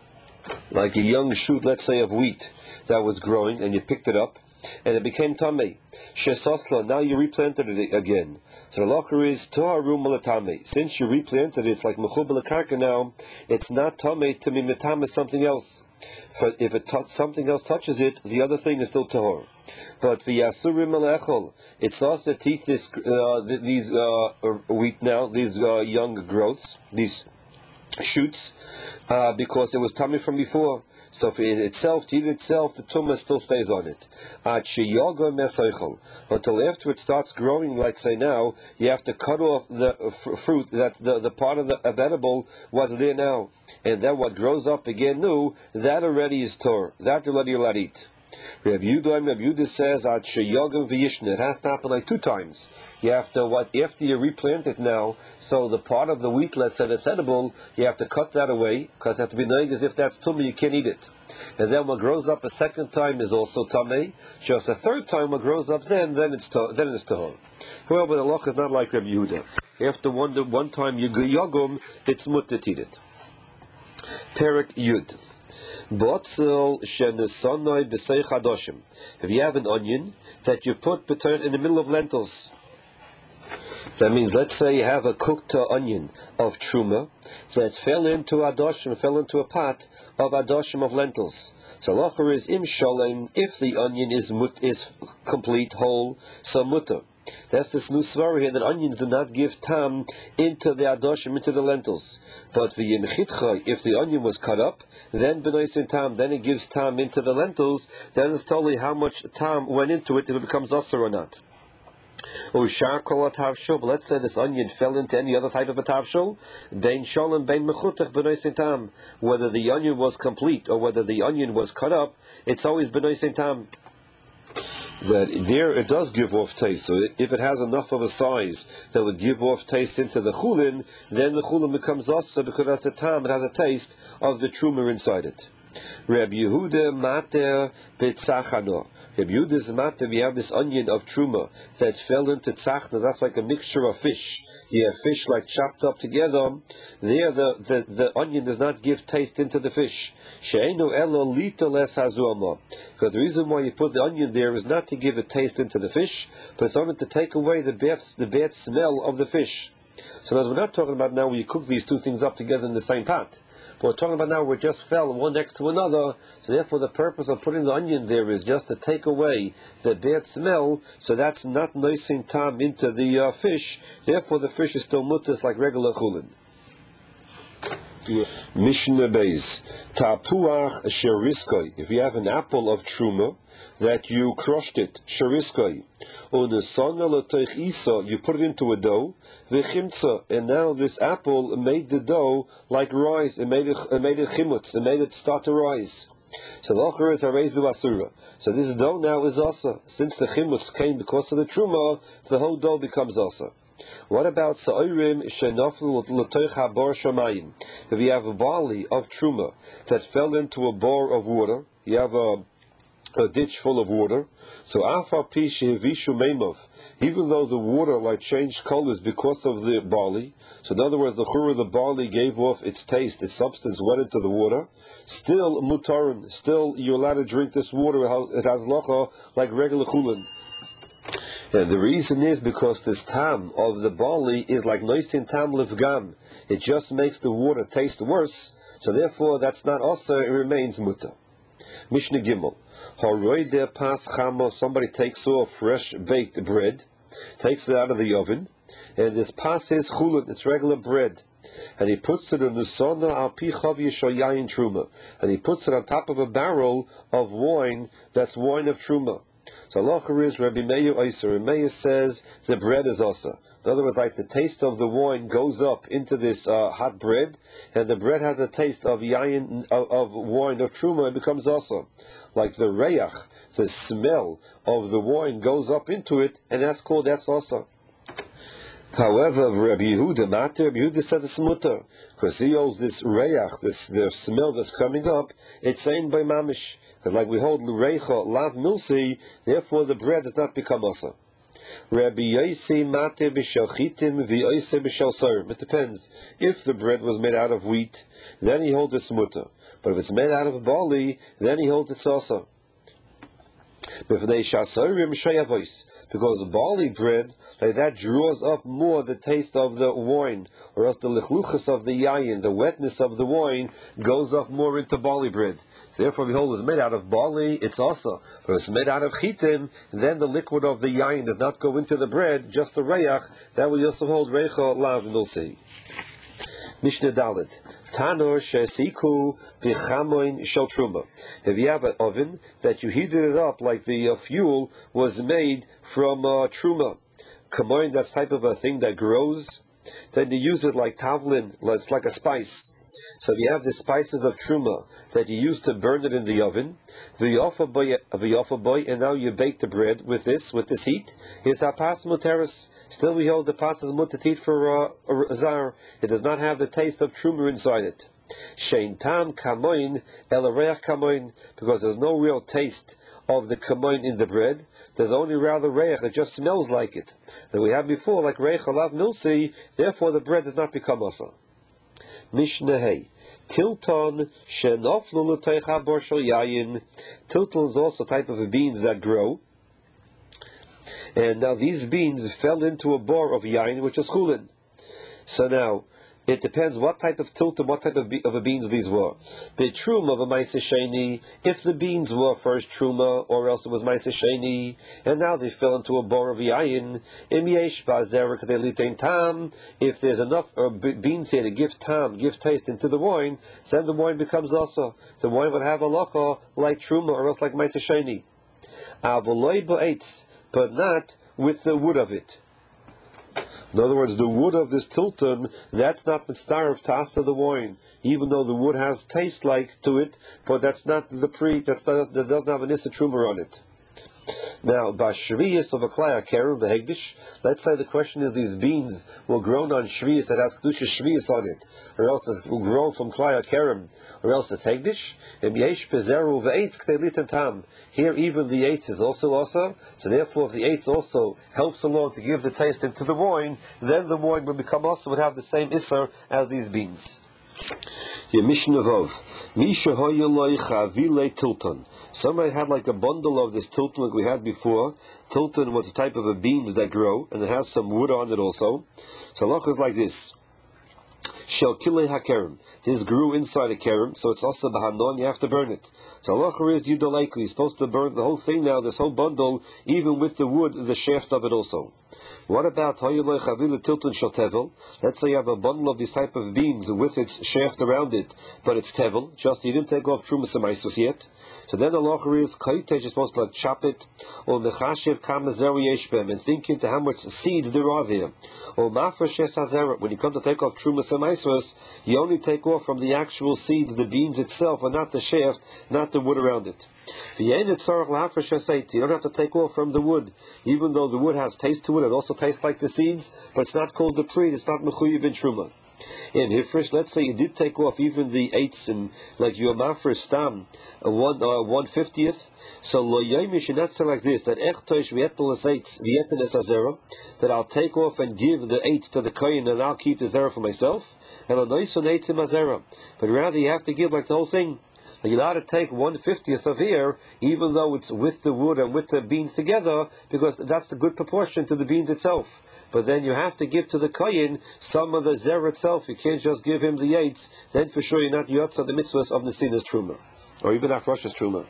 like a young shoot, let's say, of wheat that was growing, and you picked it up, and it became tamei. Shesosla, now you replanted it again. So the halacha is toharu malatame. Since you replanted it, it's like mechubel karka now. It's not tamei to be metame something else. For if it t- something else touches it, the other thing is still tahor. But v'yasurim alechol, it's also teeth this uh, th- these uh, wheat now, these uh, young growths, these shoots, uh, because it was tummy from before. So for it itself, to eat itself, the tumah still stays on it. Until after it starts growing, like say now, you have to cut off the f- fruit, that the, the part of the of edible was there now. And then what grows up again new, that already is tor. That already you're allowed to eat. Rabbi Yudah, Rabbi Yudah says at sheyogam v'yishna. It has to happen like two times. You have to what after you replant it now. So the part of the wheat, let's say that's edible, you have to cut that away because it has to be knowing as if that's tummy, you can't eat it. And then what grows up a second time is also tamei. Just a third time what grows up then, then it's to, then it's tahor. However, the loch is not like Rabbi Yudah. After one one time you yogum, it's mutter to eat it. Perek Yud. Botzel shenesonoi b'seich hadoshim. If you have an onion that you put in the middle of lentils, so that means, let's say you have a cooked uh, onion of truma that fell into adoshim, fell into a pot of adoshim of lentils. So locher is im sholem, if the onion is mut, is complete, whole, so mutter. That's this new svara here, that onions do not give tam into the adoshim, into the lentils. But v'yimchitcha, if the onion was cut up, then b'noisin tam, then it gives tam into the lentils, then it's totally how much tam went into it, if it becomes asur or not. But let's say this onion fell into any other type of a tavshul, bein sholem bein mechutach b'noisin tam. Whether the onion was complete or whether the onion was cut up, it's always b'noisin tam. That there it does give off taste. So if it has enough of a size that would give off taste into the chulin, then the chulin becomes asa because that's a tam. It has a taste of the truma inside it. Reb Yehuda mater betzachano. Reb Yehuda's mater, we have this onion of truma that fell into tzachna. That's like a mixture of fish. You have fish like chopped up together. There, the, the, the onion does not give taste into the fish. She'enu elo lito les hazuama. Because the reason why you put the onion there is not to give a taste into the fish, but it's only to take away the bad, the bad smell of the fish. So as we're not talking about now where you cook these two things up together in the same pot. But we're talking about now where it just fell one next to another, so therefore the purpose of putting the onion there is just to take away the bad smell, so that's not noising tam into the uh, fish, therefore the fish is still mutas like regular chulin. Mishnah Beis, Tapuach sheriskoi. If you have an apple of truma that you crushed it, sheriskoi, unesana l'teich isa, you put it into a dough, v'chimtza, and now this apple made the dough like rise, it made it, it made it chimutz, it made it start to rise. So the ochar is harezu asura. So this dough now is asa. Since the chimutz came because of the truma, the whole dough becomes asa. What about sa'irim shenaflu l'toich habar shamayim? If you have a barley of truma that fell into a bar of water, you have a, a ditch full of water. So afar pishi vishu meimov, even though the water like changed colors because of the barley. So in other words, the chura of the barley gave off its taste, its substance went into the water. Still mutarin, still you're allowed to drink this water. It has lacha like regular chulin. And the reason is because this tam of the barley is like noisin tam levgam. It just makes the water taste worse. So therefore, that's not also, it remains muta. Mishnah Gimel. Haroide pas chama. Somebody takes off fresh baked bread, takes it out of the oven, and this pas is chulun, it's regular bread. And he puts it in the sona al pi chav yishayayin truma. And he puts it on top of a barrel of wine that's wine of truma. So halacha is Rabbi Meir Oiser. Rabbi Meir says the bread is asa. In other words, like the taste of the wine goes up into this uh, hot bread, and the bread has a taste of yayin of, of wine of truma, it becomes asa. Like the reyach, the smell of the wine goes up into it, and that's called that's asa. However, Rabbi Yehuda, Mater, Rabbi Yehuda says it's mutter, because he owes this reyach, this the smell that's coming up, it's saying by mamish. Because like we hold l'reicha lav milsi, therefore the bread does not become asa. Rabbi Yosi mate b'shel chitim v'yosi b'shel sorim. It depends. If the bread was made out of wheat, then he holds it's mutter. But if it's made out of barley, then he holds it's asa. Because barley bread, like that draws up more the taste of the wine, or else the lichluchas of the yayin, the wetness of the wine, goes up more into barley bread. So therefore, behold, it's made out of barley, it's also. But if it's made out of chitim, then the liquid of the yayin does not go into the bread, just the reyach. That will also hold reicha lav milsi. Mishnah Dalet. Tanor shesiku b'chamoin shel truma. If you have an oven that you heated it up like the uh, fuel was made from uh, truma, kamoin, that's type of a thing that grows, then you use it like tavlin, it's like a spice. So you have the spices of truma that you use to burn it in the oven, boy, and now you bake the bread with this, with this heat. It's apas muteris. Still we hold the pas is mutatit for uh, zar. It does not have the taste of truma inside it. Shein tam kamoin elareach kamoin, because there's no real taste of the kamoin in the bread. There's only rather reich, it just smells like it. That we had before, like reich alav milsi, therefore the bread does not become asa. Mishnah Hey. Tilton shenoflu l'teicha borshel yayin. Tilton is also a type of beans that grow. And now these beans fell into a bar of yayin, which is chulin. So now, it depends what type of tilton, what type of, be- of a beans these were. The truma of a ma'aseh sheni, if the beans were first truma, or else it was ma'aseh sheni, and now they fell into a bar of yayin, im yesh ba'zer k'dei litain tam, if there's enough uh, be- beans here to give tam, give taste into the wine, then the wine becomes also. The wine would have halacha like truma, or else like ma'aseh sheni. Avoloi ba'etz, but not with the wood of it. In other words, the wood of this tilton, that's not mitzdarif to asa the wine, even though the wood has taste like to it, but that's not the pre, that's not, that doesn't have an issa truma on it. Now, bashviyas of a klaya kerem, the hegdish, let's say the question is these beans were grown on shviyas that has kedusha shviyas on it, or else it's grown from klaya kerem, or else it's hegdish, and yesh pezeru ve'etz k'tei tam. Here even the eitz is also also, so therefore if the eitz also helps along to give the taste into the wine, then the wine will become also, would have the same isser as these beans. The Mishnah of Misha Hoyaloi Chavile Tilton. Somebody had like a bundle of this tilton like we had before. Tilton was a type of a beans that grow, and it has some wood on it also. So halacha is like this. Shel kilei hakerem. This grew inside a kerem, so it's also b'hanon, you have to burn it. So halacha is yudaleiku. You're supposed to burn the whole thing now, this whole bundle, even with the wood, the shaft of it also. What about Hoyaloi Chavile Tilton Shel Tevel? Let's say you have a bundle of these type of beans with its shaft around it, but it's Tevel, just you didn't take off Trumas Amaisus yet. So then the halacha is Kaitej is supposed to like chop it, or Mechashev Kamazeru Yeshbem, and think into how much seeds there are there. Or Mafreshes Hazeret, when you come to take off Trumas Amaisus, you only take off from the actual seeds, the beans itself, and not the shaft, not the wood around it. You don't have to take off from the wood, even though the wood has taste to it, it also tastes like the seeds, but it's not called the pre, it's not mechuyev in truma. In Hifresh, let's say you did take off even the eights and like your mafresh stam, a one uh, one fiftieth. So lo yomi should not say like this that echtoish v'etpelas eights v'etenes azera, that I'll take off and give the eights to the kohen and I'll keep the zera for myself. And anoison eights in azera, but rather you have to give like the whole thing. Like you're allowed to take one fiftieth of here, even though it's with the wood and with the beans together, because that's the good proportion to the beans itself. But then you have to give to the kohen some of the zer itself. You can't just give him the eights. Then for sure you're not yotza the mitzvahs of Nesinas Truma, or even Afrosh's Truma.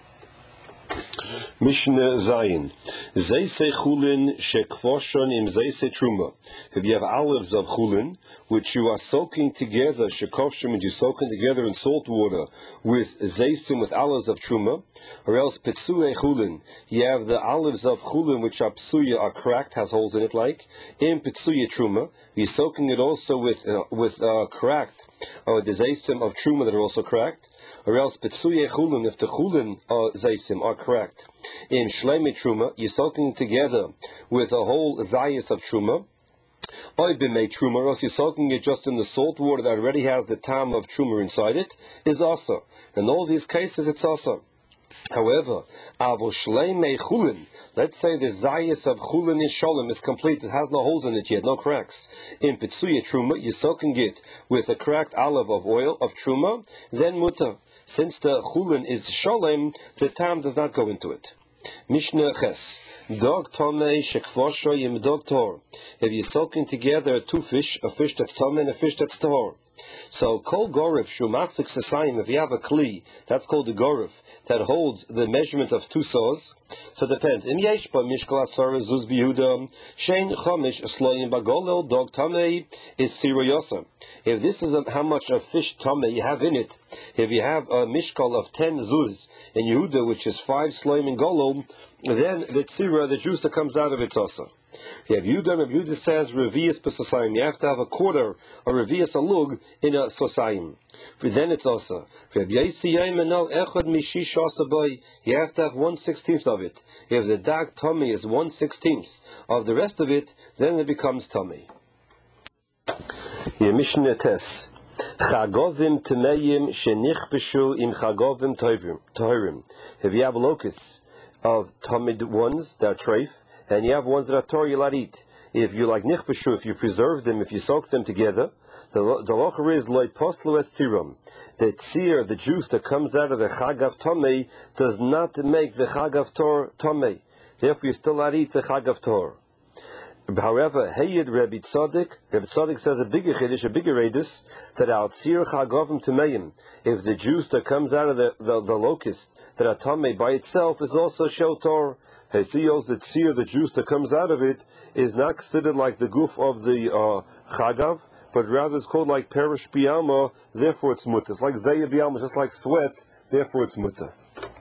Mishnah Zayin. Zeise chulin shekvoshon im zeise truma. If you have olives of chulin, which you are soaking together, shekovshim, and you soaking together in salt water with zeisim, with olives of truma, or else pitsue chulin. You have the olives of chulin, which are psuya, are cracked, has holes in it, like in pitsue truma. You're soaking it also with uh, with uh, cracked, or the zeisim of truma that are also cracked. Or else petsuye chulin, if the chulin or zaysim are correct. In shleimi truma, you're soaking together with a whole zayis of truma. Or b'mei truma, or else you're soaking it just in the salt water that already has the tam of truma inside it, is also. In all these cases, it's also. However, avo shleimei chulin, let's say the zayis of chulin is shalom, is complete, it has no holes in it yet, no cracks. In petsuye truma, you're soaking it with a cracked olive of oil of truma, then muta. Since the chulin is shalom, the tam does not go into it. Mishnah Ches. Dog tomei shekvosho yim dog tor. If you're soaking together two fish, a fish that's tomei and a fish that's tor. So kol gorif shumasik sasayim. If you have a kli, that's called the gorif that holds the measurement of two saws. So it depends. Im yesh ba mishkal asara zuz biyuda shein chomish sloyim bagolel dog tomei is siroyosa. If this is a, how much of fish tomei you have in it, if you have a mishkal of ten zuz in Yehuda, which is five sloyim in golol, then the tzira, the juice that comes out of it's also. You have Yudah, and Yudah says revius b'sosayim. You have to have a quarter or revius alug in a sosayim. For then it's also. You have to have one sixteenth of it. If the dag tummy is one sixteenth of the rest of it, then it becomes tummy. Mishnah Tes. Chagovim temeyim shenichbeshu im chagovim tohirim. If you have locusts of tumid ones that are treif, and you have ones that are Torah you'll not eat. if you like nichbeshu, if you preserve them, if you soak them together, the the locher is loy poslu es tziram. The tzir, the juice that comes out of the chagav tomei, does not make the chagav tor tomei. Therefore, you still not eat the chagav tor. However, Heyed Rabbi Tzaddik, Rabbi Tzaddik says a bigger chiddush, a bigger redus, that al tzir chagavim tameim, if the juice that comes out of the, the, the locust, that are tamei by itself, is also shel tor. He sees the tzir, the juice that comes out of it, is not considered like the goof of the uh, chagav, but rather it's called like perish biyama, therefore it's mutter. It's like zayah biyama, just like sweat, therefore it's mutter.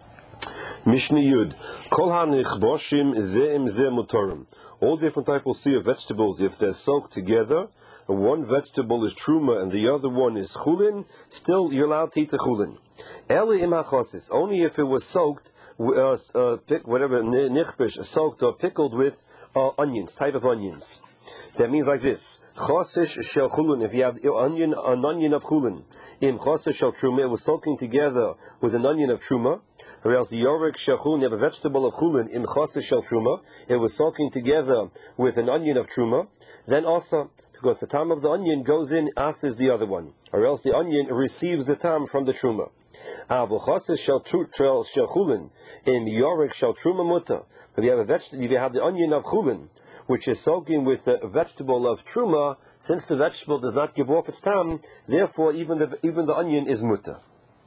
Mishnah Yud, Kol hanichboshim ze'im ze mutorim. All different types of vegetables, if they're soaked together, and one vegetable is truma and the other one is chulin, still you're allowed to eat the chulin. Eli im hachosis, only if it was soaked, uh, uh, pick, whatever, nichbish, soaked or pickled with uh, onions, type of onions. That means like this: chosish shel chulin. If you have onion, an onion of chulin, im chosish shel truma, it was soaking together with an onion of truma. Or else yorek shel chulin, you have a vegetable of chulin, im chosish shel truma, it was soaking together with an onion of truma. Then also, because the tam of the onion goes in, as is the other one, or else the onion receives the tam from the truma. Avo chosish shel chulin, im yorek shel truma muta. If you have a vegetable, if you have the onion of chulin, which is soaking with a vegetable of truma, since the vegetable does not give off its tam, therefore even the even the onion is mutter.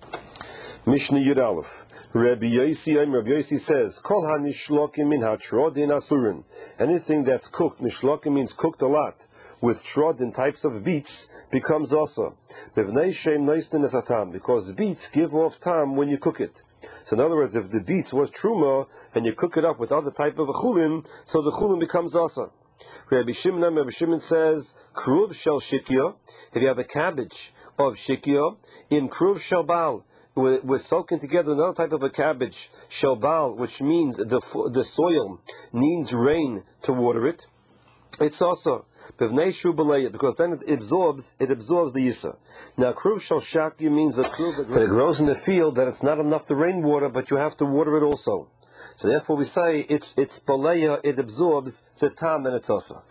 Mishnah Yud Aleph. Rabbi Yosi, Rabbi Yosi says, Kol hanishlokim min hatrodin asurin. Anything that's cooked, nishlokim means cooked a lot, with trodin types of beets, becomes also. Bevnei shem noisnin es atam, because beets give off tam when you cook it. So in other words, if the beets was truma and you cook it up with other type of a chulin, so the chulin becomes also. Rabbi Shimon, Rabbi Shimon says, Kruv shel shikya, if you have a cabbage of shikya, im kruv shel bal, we're, we're soaking together another type of a cabbage, shel bal, which means the the soil needs rain to water it. It's also because then it absorbs it absorbs the yisa. Now kruv shel shakya means a kruv that it grows in the field, that it's not enough the rainwater, but you have to water it also. So therefore we say it's it's paleya, it absorbs the tam and it's also.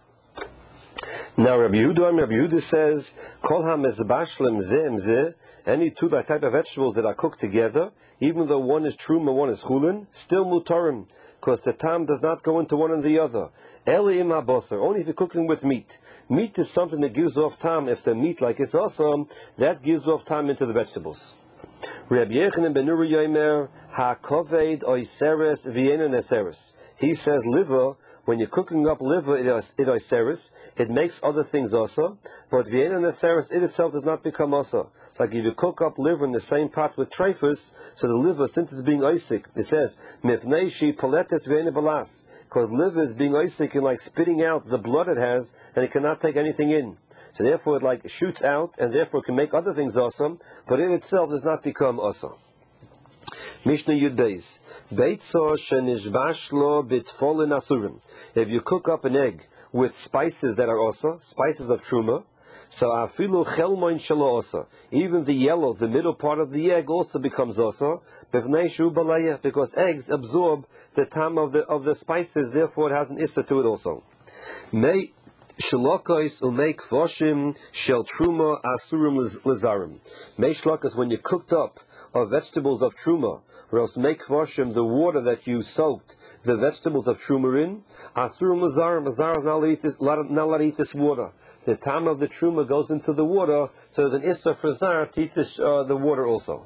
Now Rabbi Yehuda, Rabbi Yehuda says, Kol ha-mezbashlem zeh zeh, any two type of vegetables that are cooked together, even though one is truma, one is chulin, still mutarim, because the tam does not go into one and the other. Eli im habosar, only if you're cooking with meat. Meat is something that gives off tam. If the meat, like it's awesome, that gives off tam into the vegetables. Rabbi Yechanan ben Nuri Yomer, ha-koved oiseres v'yena neseres. He says liver, when you're cooking up liver, it oiseres, it makes other things also, but v'yena neseres, it itself does not become also. Like if you cook up liver in the same pot with treifus, so the liver, since it's being oisik, it says, mifnei shi paletes v'yena balas, because liver is being oisik and like spitting out the blood it has, and it cannot take anything in. So therefore it like shoots out, and therefore it can make other things awesome, but it itself does not become awesome. Mishnah Yud Beis. Beitzah shenishvash lo bitfolin asurim. If you cook up an egg with spices that are awesome, spices of truma, so afilu chelmoin shelo awesome, even the yellow, the middle part of the egg also becomes awesome, bevnei shu balaya, because eggs absorb the tam of the of the spices, therefore it has an issa to it also. May Shalokos umake kvoshim shel truma asurim lizarim. May shalokos, when you cooked up of vegetables of truma, or else make kvoshim, the water that you soaked the vegetables of truma in, asurim lizarim. Azar is not allowed to eat this water. The tam of the truma goes into the water, so there's an issa for zar to eat this, uh, the water also.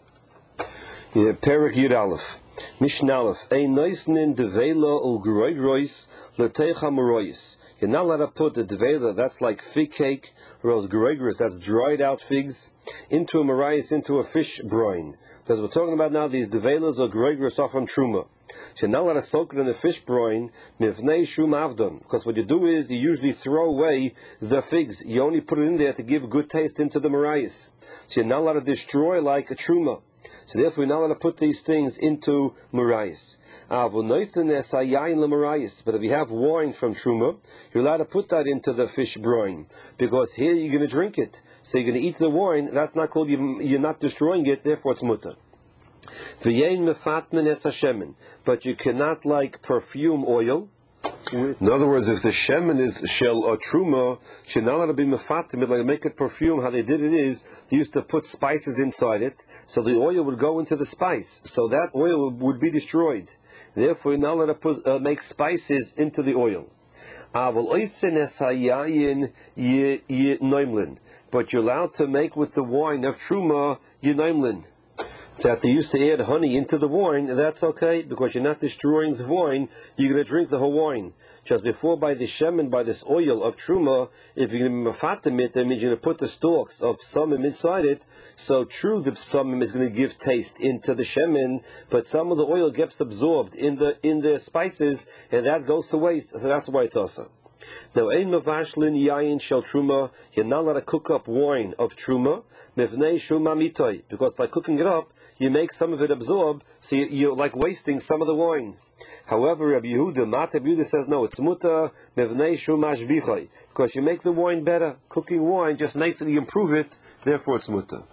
Perik Yud Aleph. Mishnah Aleph. Ein noisnin devela ul groid rois letecha merois. You're not allowed to put a devela, that's like fig cake, or else gregorus, that's dried out figs, into a marais, into a fish brine. Because we're talking about now, these develas or gregorus are from truma. So you're not allowed to soak it in a fish brine, mivnei shum avdon. Because what you do is, you usually throw away the figs. You only put it in there to give good taste into the marais. So you're not allowed to destroy like a truma. So therefore, you're not allowed to put these things into marais. But if you have wine from truma, you're allowed to put that into the fish brine, because here you're going to drink it. So you're going to eat the wine. That's not called, you're not destroying it, therefore it's mutter. But you cannot like perfume oil. In other words, if the shemen is shel or truma, she's not allowed to be mefatim, like make it perfume. How they did it is they used to put spices inside it, so the oil would go into the spice, so that oil would be destroyed. Therefore, you're not allowed to put, uh, make spices into the oil. But you're allowed to make with the wine of truma yinaimlin. That they used to add honey into the wine, that's okay, because you're not destroying the wine, you're going to drink the whole wine. Just before by the shemen, by this oil of truma, if you're going to mafatim it, that means you're going to put the stalks of samim inside it, so true the samim is going to give taste into the shemen, but some of the oil gets absorbed in the in the spices, and that goes to waste, so that's why it's awesome. Now, ein mavashlin yayin shel truma. You're not allowed to cook up wine of truma, mivnei shuma mitoi, because by cooking it up, you make some of it absorb, so you, you're like wasting some of the wine. However, Rabbi Yehuda, Mat Rabbi Yehuda says no, it's muta mivnei shuma shvichai, because you make the wine better. Cooking wine just makes it, you improve it, therefore it's muta.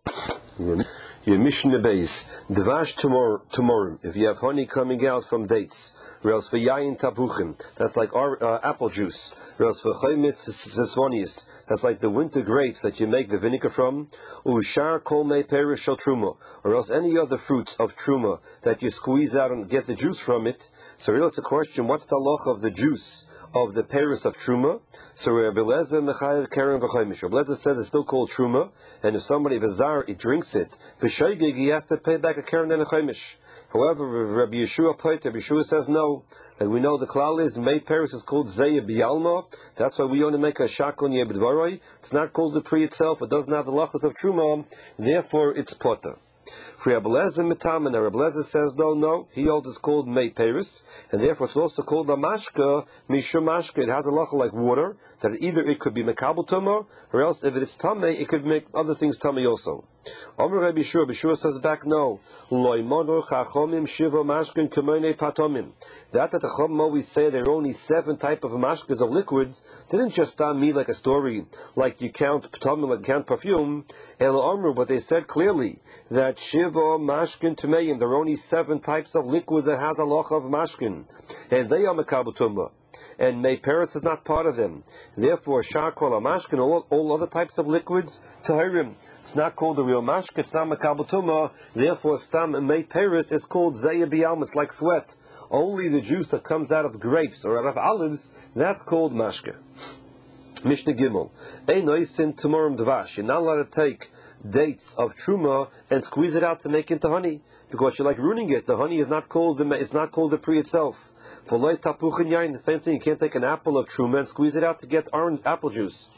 Your Mishnah base, dvash tomorrow, if you have honey coming out from dates, else for yayin tapuchim, that's like our, uh, apple juice, else for chaymitz zesvonius, that's like the winter grapes that you make the vinegar from, ushar kol mei perish shel truma, or else any other fruits of truma that you squeeze out and get the juice from it. So really it's a question, what's the loch of the juice of the Paris of Truma? So Rabbi Lezer Mechayer Keren V'Chaimish. Rabbi Lezer says it's still called Truma, and if somebody, if a zar, he drinks it, b'shoigig, he has to pay back a Keren and a Chaimish. However, Rabbi Yeshua Pait, Rabbi Yeshua says no. Like we know the klal is, May Paris is called Zeya Bialma, that's why we only make a Shakon Yebedvaroi. It's not called the Pri itself, it doesn't have the lachas of Truma, therefore it's Potter. For Rabbi Lezer Mitamina, Rabbi Lezer says no, no, he holds it's called May Paris, and therefore it's also called a Mashka, Mishum Mashka. It has a lacha like water, that either it could be Mekabel Tumah, or else if it is Tameh, it could make other things Tameh also. Omer Rabbi Yeshua, Yeshua says back no. Loimonu Chachomim Shiva Mashkin Kemonei Patomim. That that the Chachom always say there are only seven type of mashkas of liquids, didn't just uh, mean like a story, like you count Patomim, like you count perfume. Elo Omer, but they said clearly that Shiva Mashkin Tameim, there are only seven types of liquids that has a loch of mashkin, and they are Mekabel Tumah. And May Paris is not part of them. Therefore, Shar Kol HaMashkin, all, all other types of liquids, Tahirim. It's not called the real mashka, it's not Mekabel Tumah. Therefore, Stam May Paris is called Zeya Bialma, it's like sweat. Only the juice that comes out of grapes or out of olives, that's called mashka. Mishnah Gimel. Ein oisin Timorim Dvash. You're not allowed to take dates of truma and squeeze it out to make into honey, because you're like ruining it. The honey is not called the it's not called the pri itself. The same thing, you can't take an apple of truma and squeeze it out to get orange apple juice.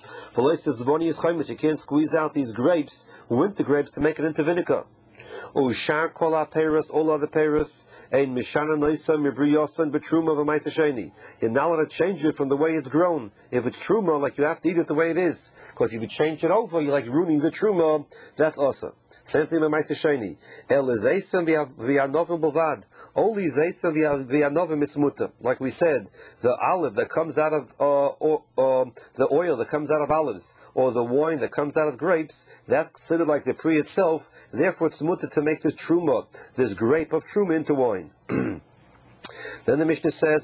You can't squeeze out these grapes, winter grapes, to make it into vinegar. Ushar kol ha-peros, all other peros, ein mishana noisa mibriyosan betruma v'maisa sheni. You're not allowed to change it from the way it's grown. If it's truma, like you have to eat it the way it is. Because if you change it over, you're like ruining the truma. That's awesome. Same thing with maisa sheni. El zeisem v'yanovim bovad. Only zeisem v'yanovim it's muta. Like we said, the olive that comes out of uh, or, uh, the oil that comes out of olives, or the wine that comes out of grapes, that's considered like the pri itself. Therefore, it's muta to make this truma, this grape of truma, into wine. Then the Mishnah says,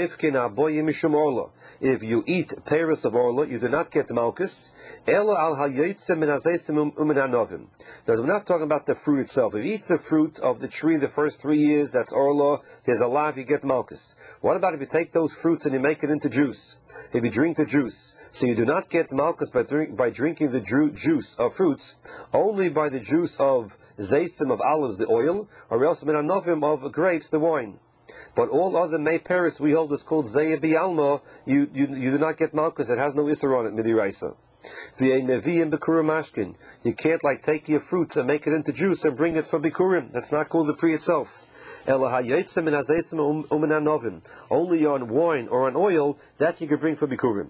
if you eat peris of orla, you do not get malchus. Now, we're not talking about the fruit itself. If you eat the fruit of the tree the first three years, that's orla, there's a live, you get malchus. What about if you take those fruits and you make it into juice? If you drink the juice, so you do not get malchus by, drink, by drinking the ju- juice of fruits, only by the juice of zaysim, of olives, the oil, or else minanovim, of grapes, the wine. But all other May Paris we hold is called Zeya Bialma. You, you you do not get malchus. It has no isser on it, midiraisa. You can't like take your fruits and make it into juice and bring it for bikurim. That's not called the pri itself. Only on wine or on oil that you can bring for bikurim.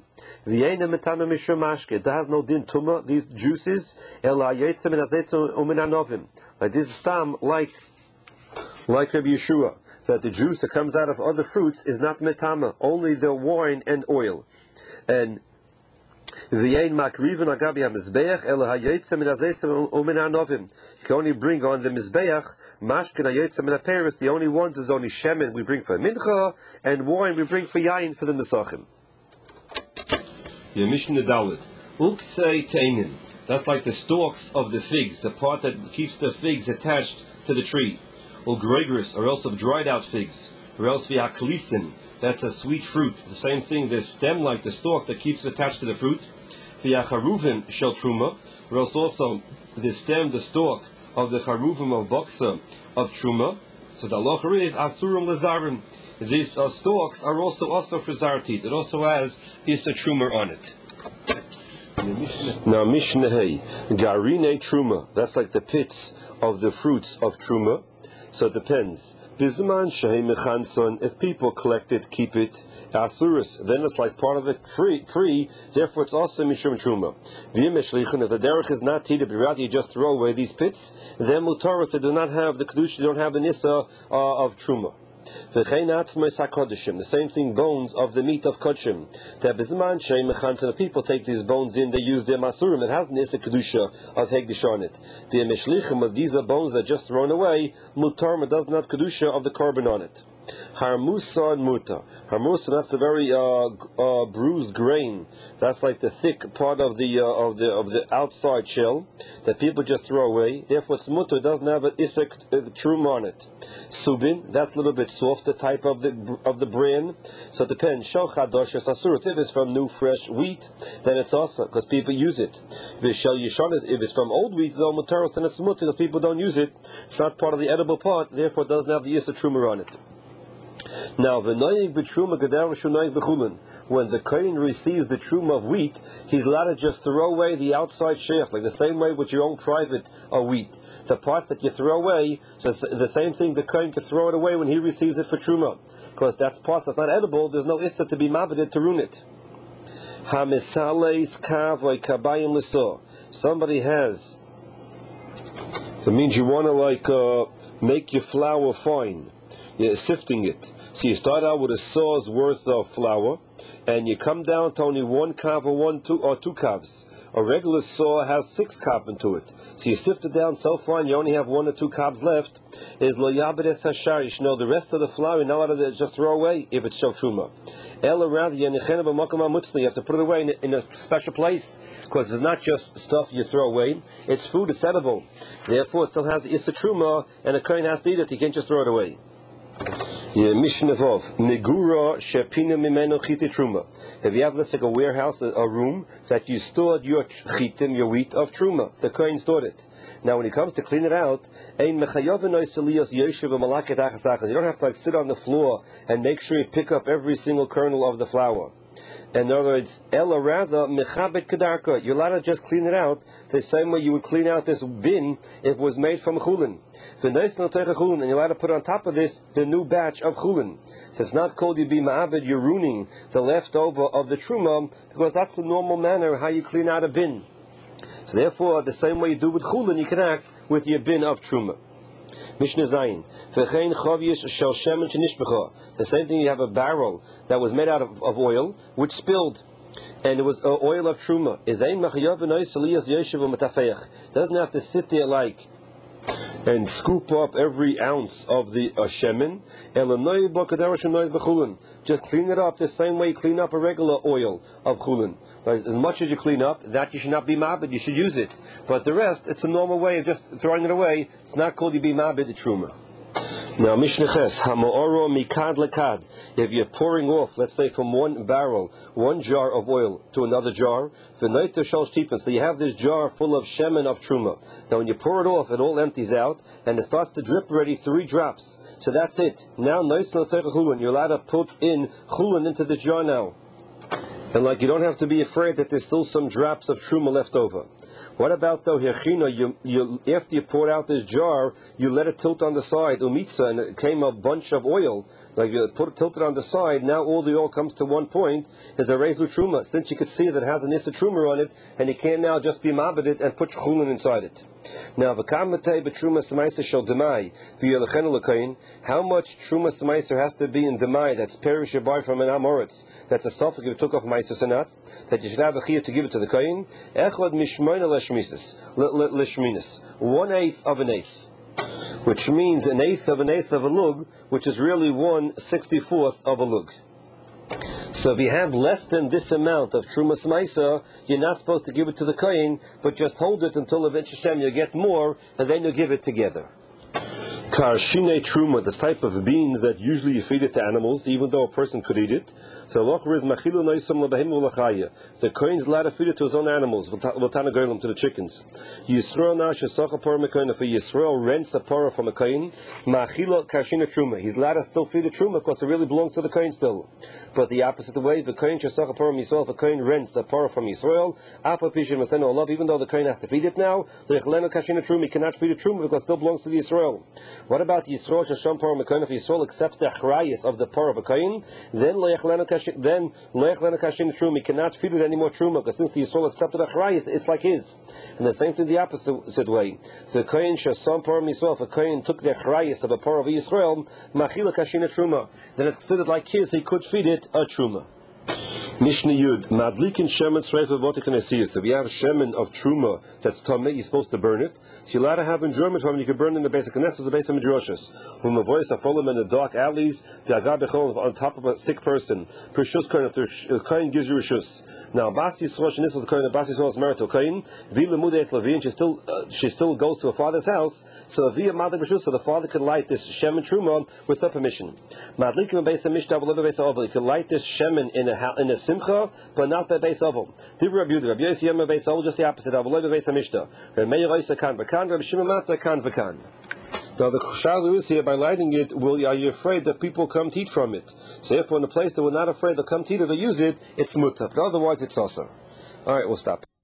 It has no din tuma, these juices. Like this is stam, like like Rabbi Yeshua, that the juice that comes out of other fruits is not metama, only the wine and oil. And You can only bring on the Mizbeach, Mashkin Hayotzeh Min HaPeres, the only ones is only Shemen we bring for Mincha, and wine we bring for Yain for the Nesachim. Your Mishnah Dalit. Uksei Teinin. That's like the stalks of the figs, the part that keeps the figs attached to the tree. Or Gregorus, or else of dried out figs. Or else via Klisin. That's a sweet fruit. The same thing, the stem like the stalk that keeps attached to the fruit. Via Charuvim Shel Truma. Or else also the stem, the stalk of the Charuvim of Boksa of Truma. So the halacha is Asurum Lazarim. These uh, stalks are also also for Zartit. It also has Issa Truma on it. Now Mishnah Hey, Garine Truma. That's like the pits of the fruits of Truma. So it depends. Bizman Shehei Mechanson. If people collect it, keep it. Asuris. Then it's like part of it free. free therefore, it's also Mishum Truma. V'yimeshlichun. If the derech is not teed, but rather you just throw away these pits, then Mutaris, they do not have the Kedusha, they don't have the Nissa uh, of Truma. The same thing, bones of the meat of Kodshim. The people take these bones in, they use their masurim. It has nisa kedusha of hegdish on it. The meshlichim, these are bones that are just thrown away. Mutar, it doesn't have kedusha of the carbon on it. Harmusa and muta. Harmusa, that's the very uh, uh, bruised grain. That's like the thick part of the uh, of the of the outside shell that people just throw away. Therefore, it's muta. It doesn't have an isek uh, trum on it. Subin, that's a little bit softer type of the of the bran. So it depends. Shochadosh asur. If it's from new fresh wheat, then it's also because people use it. Vishal yishanet. If it's from old wheat, though mutar, then it's muta because people don't use it. It's not part of the edible part. Therefore, it doesn't have the isek truma on it. Now, when the kohen receives the truma of wheat, he's allowed to just throw away the outside sheaf, like the same way with your own private uh, wheat. The parts that you throw away, so the same thing the kohen can throw it away when he receives it for truma, because that's parts that's not edible. There's no issa to be mabeded to ruin it. Somebody has, so it means you want to like uh, make your flour fine. You're sifting it. So you start out with a saw's worth of flour, and you come down to only one kav or one two or two kavs. A regular saw has six kav into it. So you sift it down so fine, you only have one or two kavs left. Is lo yabedes hasharish. No, the rest of the flour you're not allowed to just throw away if it's shel truma. Ela rather you have to put it away in a, in a special place, because it's not just stuff you throw away. It's food. It's edible. Therefore, it still has the issa truma, and a kohen has to eat it. You can't just throw it away. Mishnah Vov, Negura Shepina Mimeno Chite Truma. If you have, let's say, a warehouse, a, a room that you stored your chitim, your wheat of Truma, the kohen stored it. Now, when it comes to clean it out, you don't have to like sit on the floor and make sure you pick up every single kernel of the flour. In other words, Ella rather mechabet kedarka. You're allowed to just clean it out the same way you would clean out this bin if it was made from chulin. And you're allowed to put on top of this the new batch of chulin. So it's not called you be ma'abed, you're ruining the leftover of the truma, because that's the normal manner how you clean out a bin. So therefore, the same way you do with chulin, you can act with your bin of truma. Mishnah Zayin. The same thing, you have a barrel that was made out of, of oil, which spilled, and it was uh, oil of truma. Doesn't have to sit there like and scoop up every ounce of the uh, shemen. Just clean it up the same way you clean up a regular oil of chulin. As much as you clean up, that you should not be mabed, you should use it. But the rest, it's a normal way of just throwing it away. It's not called you be mabed truma. Now, Mishnah Ches, Hamo'oro mikad lekad. If you're pouring off, let's say from one barrel, one jar of oil to another jar, so you have this jar full of shemen of truma. Now, when you pour it off, it all empties out, and it starts to drip already three drops. So that's it. Now, you're allowed to put in chulin into this jar now. And like you don't have to be afraid that there's still some drops of truma left over. What about though Hechina, you, you, after you poured out this jar, you let it tilt on the side, umitza, and it came a bunch of oil, like you put it tilted on the side, now all the oil comes to one point, is a rezu truma, since you could see that it has an issa truma on it, and you can't now just be mabed it and put chulin inside it. Now, v'kamatei b'truma semaisa shel demai v'yelechenu l'kain, how much truma semaisa has to be in demai, that's perish your bar from an amoritz, that's a suffix if you took off maisus or not, that you should have a chiyah to give it to the kain, echad mishmoina l'shminis, one eighth of an eighth, which means an eighth of an eighth of a lug, which is really one sixty-fourth of a lug. So if you have less than this amount of Trumas Maisa, you're not supposed to give it to the Kohen, but just hold it until eventually you get more, and then you give it together. Karshine Truma, this type of beans that usually you feed it to animals, even though a person could eat it. So the Kohen's allowed to feed it to his own animals, to the chickens. Yisrael now shesach par mekayim. If Yisrael rents a parah from a Kohen, ma'achila karshine Truma. He's allowed to still feed the Truma because it really belongs to the Kohen still. But the opposite way, the Kohen shesach par Yisrael. If a Kohen rents a parah from Yisrael, even though the Kohen has to feed it now, he cannot feed the Truma because it still belongs to the Yisrael. What about Yisrael Shasham Parah Mekayim? If Yisrael accepts the achrayis of the parah of a Kohen, then then Leichlena Kashin Truma, he cannot feed it any more Truma, because since the Yisrael accepted achrayis, it's like his. And the same thing the opposite way. The Kohen Shasham Parah Yisrael, if a Kohen took the achrayis of a parah of Yisrael, Machila Kashin Truma, then it's considered like his, he could feed it a Truma. Mishnah Yud, Madlikin Shemen Sreifa Botikanesius. If you have Shemen of Truma that's Tameh, you're supposed to burn it. So you're allowed to have enjoyment from it, you can burn it in the basic Knesset, the base of Midrashas. Whom a voice of follow in the dark alleys, on top of a sick person. Pershus Kohen, if the Kohen gives you a shus. Now, Bas Yisrael, Shenisel the Kohen, Bas Yisrael is married to a Kohen, Vila Mudes Levi, and she still, uh, she still goes to her father's house, so via Madlik B'shus, so the father could light this Shemen Truma with her permission. Madlikim Beis HaMishtav, Levi Beis HaOvel, he could light this Shemen in a, in a simcha, but not by Beis Ovel. Divrei Rabbi Yehuda, Rabbi Yossi Yom Beis Ovel, just the opposite. Avoloi Beis HaMishta. Rabbi Meir Oisa kan v'kan, Rabbi Shimon Mata kan v'kan. Now the shalu is here, by lighting it, will are you afraid that people come to eat from it? So therefore, in a place that we're not afraid they'll come to eat it or use it, it's mutter. But otherwise, it's also. All right, we'll stop.